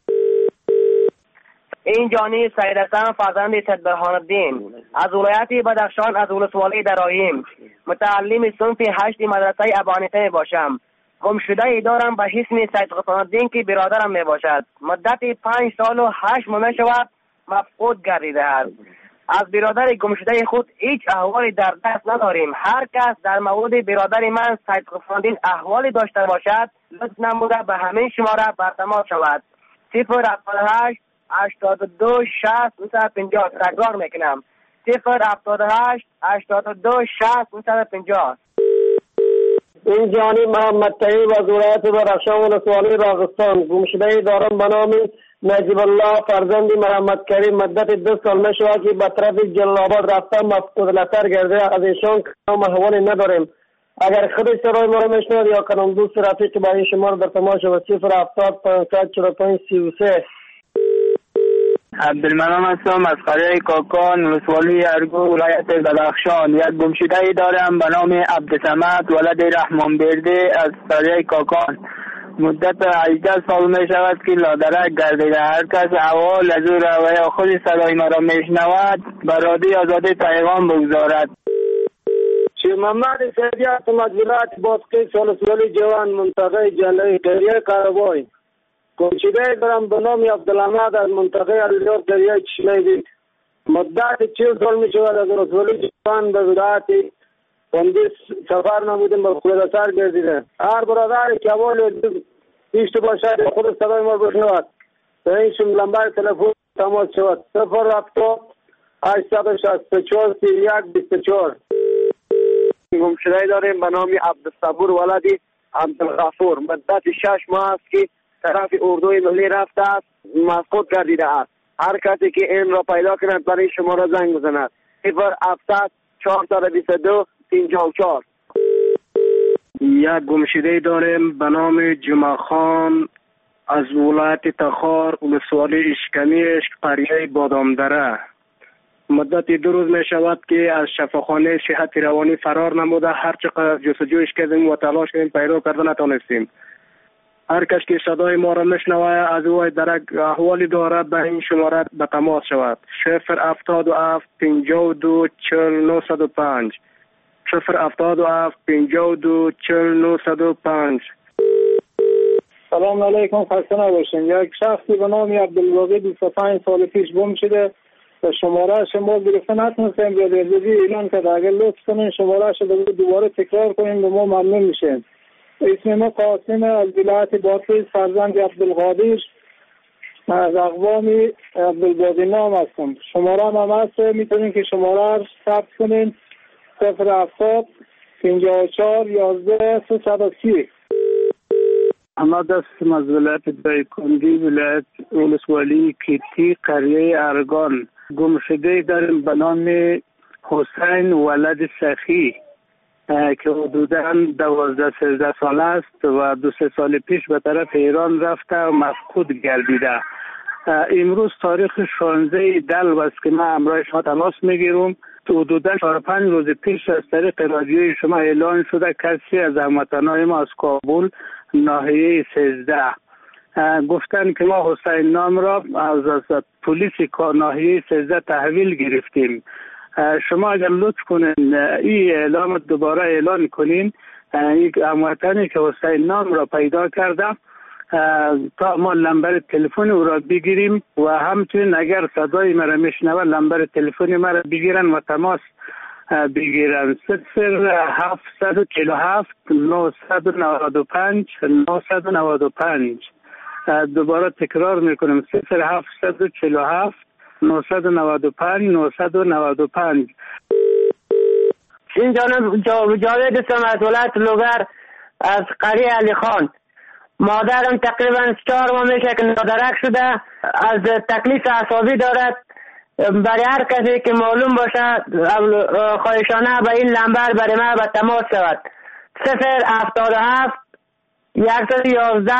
این جانی سید حسن فرزند صدبرهان الدین از ولایت بدخشان از ولسوالی درایم، متعلم صنف 8 مدرسه ابانیته می باشم. گمشده ای دارم به اسم سید حسن الدین که برادرم می باشد. مدت 5 سال و 8 ماه شود مفقود گردیده است. از برادر گمشده خود هیچ احوالی در دست نداریم. هر کس در مورد برادر من سید حسن الدین احوالی داشته باشد لطف نموده به همین شماره برتماس شود 078 82 60 50. تکرار میکنم 078 82 60 50. این جانی محمد طیب از ولایت بدخشان ولسوالی راغستان. گمشده دارم به نام نجیب الله فرزند محمد کریم. مدت 2 سال میشود که به طرف جلال آباد رفته مفقود نظر گرده. از ایشان کام احوالی نداریم. اگر خودش سرای ما را میشنود یا کنم دوست رفیق که با این شمار در تماس شود 070 55 33. عبدالمنان هستم از قریه کاکان ولسوالی ارگو ولایت بدخشان. یک گمشده ای دارم به نام عبدالصمد ولد رحمان برده از قریه کاکان. مدت 18 سال می شود که لادرک گردیده. هر کس احوال از او و یا خود صدای ما را میشنود به رادیو آزادی پیغام بگذارد. شیر محمد سیدی هستم از ولایت بادغیس ولسوالی جوان منطقه جلعه قریه قربای. گمشده دارم به نام عبدالحمد از منطقه علیزار قریه چشمه. مدت 40 سال می شود از ولسوالی جوان به ولایت بندیس سفر نمودیم به خود سر گردیده. هر برادر که اول دیشت باشد خود صدای ما بشنود به این لمبر تلفن تماس شود 070 864 31 24. گمشده داریم به نام عبدالصبور ولدی عبدالغفور. مدت 6 ماه است که طرف اردوی ملی رفته است، مفقود گردیده است. هر کسی که این را پیدا کند برای شما را زنگ بزند 070 422 54. یک گمشده داریم به نام جمعه خان از ولایت تخار ولسوالی اشکنی قریه بادامدره. مدت 2 روز می شود که از شفاخانه صحت روانی فرار نموده. هر چقدر جستجویش کردیم و تلاش کردیم پیدا کردن نتونستیم. هر کس که صدای ما را میشنوه از او درک احوالی دارد به این شماره به تماس شود 077 52 40 905 077 52 40 905. سلام علیکم، خسته نباشین. یک شخصی به نام عبدالواقع 25 سال پیش گم شده و شماره شما گرفته نتونستیم به دردی اعلان کرد. اگر لطف کنین شماره شده دوباره تکرار کنین به ما ممنون میشین. اسم ما قاسم از ولایت بادغیس، فرزند عبدالقادر از اقوام عبدالباقی نام هستم. شماره هم هست، میتونین که شماره ثبت کنین 070 54 11 330. احمد هستم از ولایت دایکنډي، ولایت ولسوالی کیتی، قریه ارگان. گم شده داریم به نام حسین ولد سخی که حدوداً 12-13 سال است و 2-3 سال پیش به طرف ایران رفته و مفقود گردیده. امروز تاریخ 16 دلو است که من همراه شما تماس میگیرم. حدوداً 4-5 روز پیش از طریق رادیوی شما اعلان شده کسی از هموطنان ما از کابل ناحیه 13 گفتن که ما حسین نام را از پلیس ناحیه 13 تحویل گرفتیم. شما اگر لطف کنین این اعلام دوباره اعلان کنین، یک هموطنی که حسین نام را پیدا کرده تا ما نمبر تلفن او را بگیریم و همچنین اگر صدای مرا میشنوه نمبر تلفن مرا بگیرن و تماس بگیرن. 0747 995 995. دوباره تکرار میکنم 0747 995 995. این جاوید هستم از ولایت لوگر از قریه علی خان. مادرم تقریبا 4 ماه میشه که نادرک شده، از تکلیف اعصابی دارد. برای هر کسی که معلوم باشه خواهشانه به این نمبر برای من به تماس شود 077 111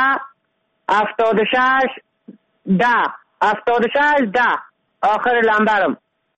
76 10 76 10 آخر نمبرم.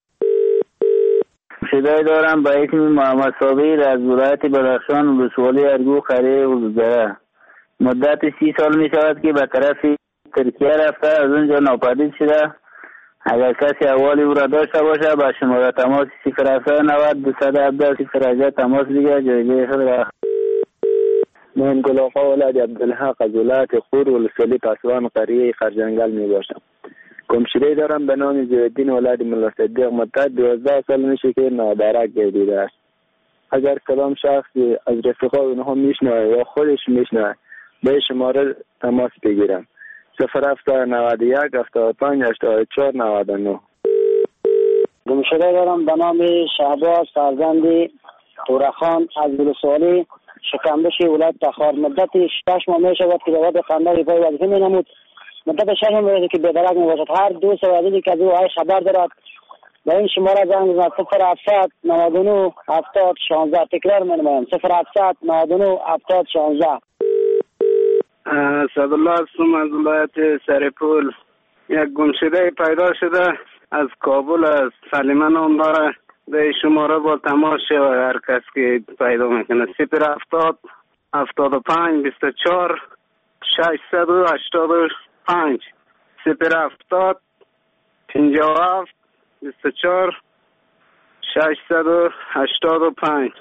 صدای دارم با اسم محمد صابر از ولایت بدخشان، ولسوالی ارگو، قریه ولزره. مدت 30 سال می شود که به طرف ترکیه رفته، از اونجا ناپدید شده. اگر کسی احوالی او را داشته باشه با شماره تماس 090 217 018 تماس دیگه جایگاه خود را. من گلاقا ولد عبدالحق از ولایت خور ولسوالی پسوان قریه خرجنگل می باشم. گمشده دارم به نام زیدین ولد ملا صدیق. مدت 12 سال میشه که نادرک گردیده است. اگر کدام شخصی از رفقا اونها میشنوه یا خودش میشنوه به شماره تماس بگیرم 0791 75 84 99. گمشده دارم به نام شهباز فرزند تورخان از ولسوالی شکمبش ولایت تخار. مدت 6 ماه می شود که جواب خواندن پای وظیفه می نمود. مدت 6 ماه می که بی‌درک می باشد. هر دوست عزیزی که از او خبر دارد به این شماره زنگ بزند 0700 99 70 16. تکرار می نمایم 0700 99 70 16. سعدالله هستم از ولایت سرپول. یک گمشده پیدا شده از کابل، از سلیمه نام داره. به شماره با تماس شود هر کس که پیدا میکنه 070 75 24 685 070 57 24 685.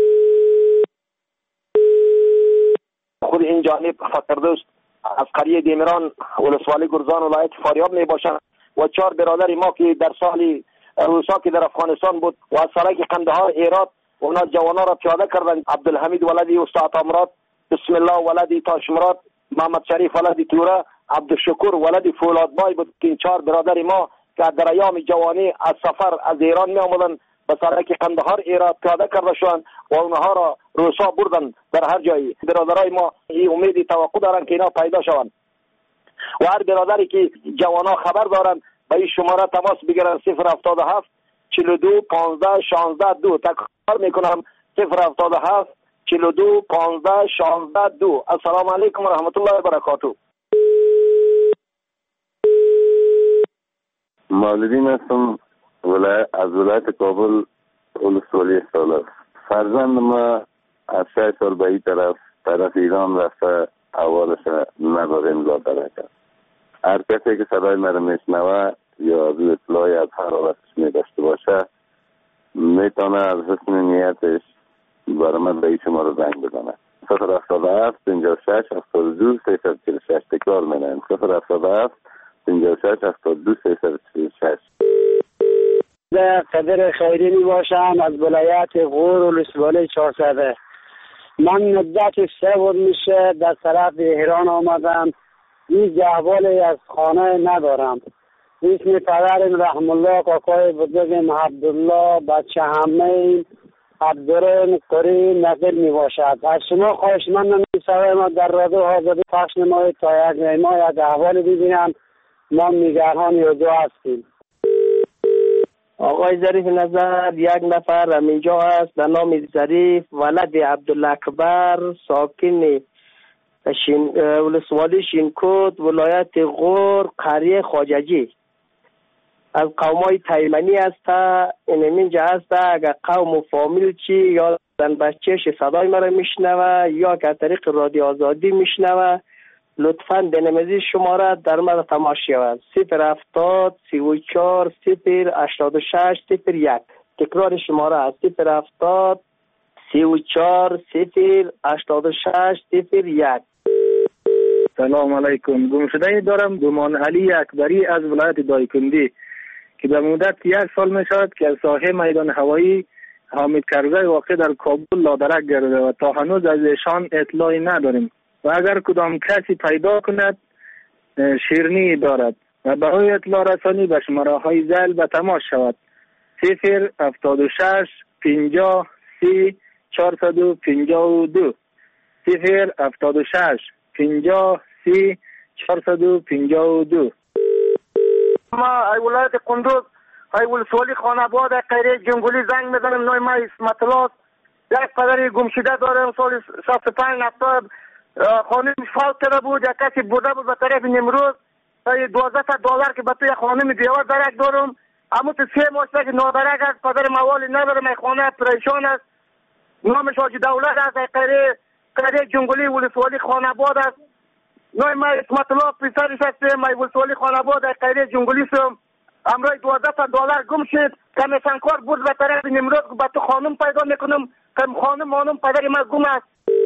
خود این جانب فقردوست از قریه دیمران ولسوالی گرزان ولایت فاریاب می باشند و 4 برادر ما که در سال روسا که در افغانستان بود و از سرک قندهار هرات اونا جوانا را پیاده کردند. عبدالحمید ولدی استاد امراد، بسم الله ولدی تاشمراد، محمد شریف ولدی توره، عبدالشکور ولدی فولادبای بود که این 4 برادر ما که در ایام جوانی از سفر از ایران می آمدن به سرک قندهار هرات پیاده کرده شدند و اونها را روسا بردن در هر جایی. برادرای ما این امید توقع دارن که اینا پیدا شوند و هر برادری که جوانا خبر دارن به این شماره تماس بگیرن 077 42 15 16 2. تکرار میکنم 077 42 15 16 2. السلام علیکم و رحمت الله و برکاته. مولدین هستم از ولایت کابل ولسوالی سالار. فرزند ما از 6 سال به این طرف ایران رفته اولش نداریم لادرک. هر کسی که صدای مرا میشنوه یا روی اطلاعی از حرارتش میداشته باشه میتونه از حسن نیتش برای من به این شماره زنگ بزنه. 077 56 72 346. تکرار می‌کنم 077 56 72 346. قدر خیری می باشم از ولایت غور و ولسوالی 400. من مدت 3 روز میشه در طرف ایران آمدم. هیچ احوالی از خانه ندارم. اسم پدرم رحم الله کاکای بزرگم عبدالله بچه همه عبدالرحیم قری نقل می باشد. از شما خواهش من نمی‌شود ما در رادیو آزادی پخش نمایید تا یک ما یک احوال ببینم. ما نگران یادو هستیم. آقای ظریف نظر یک نفر همینجا است به نام ظریف ولد عبدالله اکبر ساکن ولسوالی شینکوت ولایت غور قریه خواججی از قومای تایمنی است. اینجا هست اگر قوم و فامیل چی یا زن بچهش صدای مرا میشنوه یا که طریق رادیو آزادی میشنوه لطفاً بنمازی شماره در من تماس شود 070 34 086 01. تکرار شماره است 070 34 086 01. سلام علیکم. گمشده دارم دومان علی اکبری از ولایت دایکندی که به مدت 1 سال می شود که از ساحه میدان هوایی حامد کرزی واقع در کابل لادرک گرفته و تا هنوز از ایشان اطلاعی نداریم و اگر کدام کسی پیدا کند شیرنی دارد و برای اطلاع رسانی به شماره های ذیل به تماس شود 076 50 30 452 076 50 30 452. ما ولایت قندوز ولسوالی خاناباد قریه جنگولی زنگ میزنم. نوع ما اسمت الله یک پدری گمشده دارم. سال 65 70 خانم فوت کرده بود. یک کسی بوده بود به طرف نمروز $12 که به توی خانم دیوار درک دارم. اما تو 3 ماه که نادرک است. پدر موالی ندارم. ای خانه پریشان است. نامش حاجی دولت است. قریه جنگولی ولسوالی خاناباد است. نوع ما اسمت الله پسرش هستم. ولسوالی خاناباد قریه جنگولی سم. امروز $12 گم شد. کمیشنکار بود به طرف نمروز به تو خانم پیدا میکنم. خانم پدر ما گم است.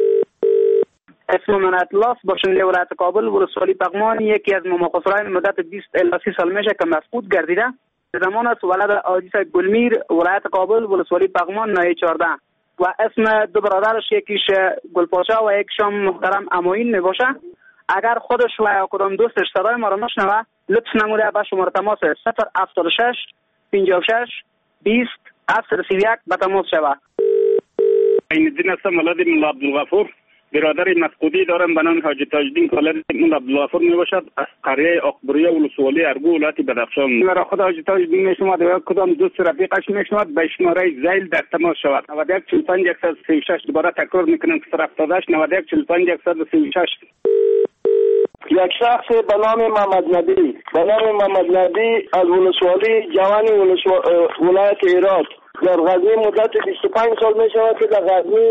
اسم من اطلاس باشنده ولایت کابل ولسوالی پغمان یکی از مماخصرهای مدت 20 الی 30 سال میشه که مفقود گردیده. زمان است ولد آجیس گلمیر ولایت کابل ولسوالی پغمان نایه 14 و اسم دو برادرش یکیش گلپاشا و یکیشم محترم اماین میباشه. اگر خودش و یا کدام دوستش صدای ما رو مشنوه لطف نموده به شماره تماس 076 56 20 031 به تماس شود. این دین هستم ولد مولا عبدالغفور برادر مفقودی دارم به نام حاجی تاجدین کالر مولا عبدالغفور می باشد از قریه اقبریه ولسوالی ارگو ولایت بدخشان. مرا خود حاجی تاجدین میشماد و کدام دوست رفیقش میشماد به شماره ذیل در تماس شود 91 45 136. دوباره تکرار میکنم که 078 91 45 136. یک شخص به نام محمد نبی از ولسوالی جوانی ولایت هرات در غزنی مدت 25 سال می شود که در غزنی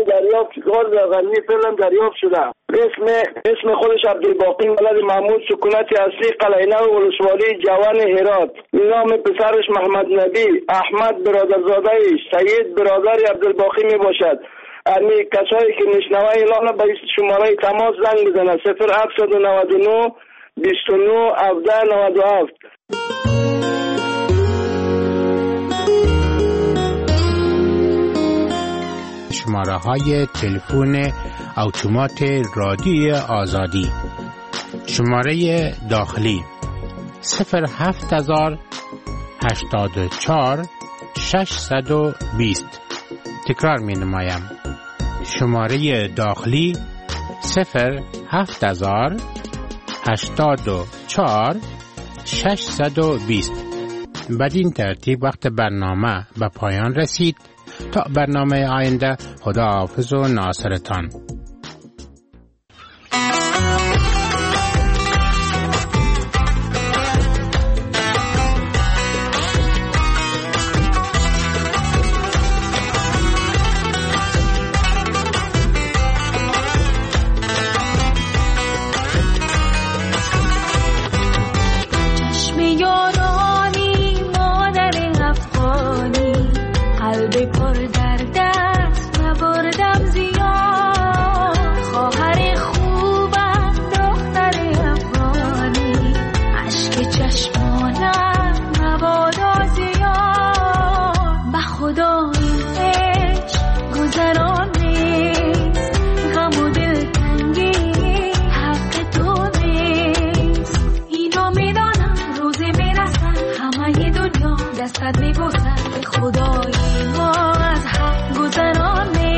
فعلا دریافت شده. اسم خودش عبدالباقی ولد محمود سکونت اصلی قلعه ولسوالی جوان هرات. نام پسرش محمد نبی احمد برادرزاده سید برادر عبدالباقی می باشد. امی کسایی که میشنوه اعلان به شماره تماس زنگ بزنه 0799 29 17 97. شماره های تلفن اتومات رادیوی آزادی. شماره داخلی 07000 84 620. تکرار می نمایم. شماره داخلی 07000 84 620. بدین ترتیب وقت برنامه به پایان رسید. تا برنامه آینده خداحافظ و ناصرتان. یارانی مادر افغانی قلب پر در دست نبردم زیاد خواهر خوبم دختر افغانی عشق چشمانم مبادا زیاد به خدا این عشق گذران نیست غم و دلتنگی حق تو نیست اینو میدانم روزی میرسن همه دنیا دستت میبوسن به خدای ما از حق گذران نیست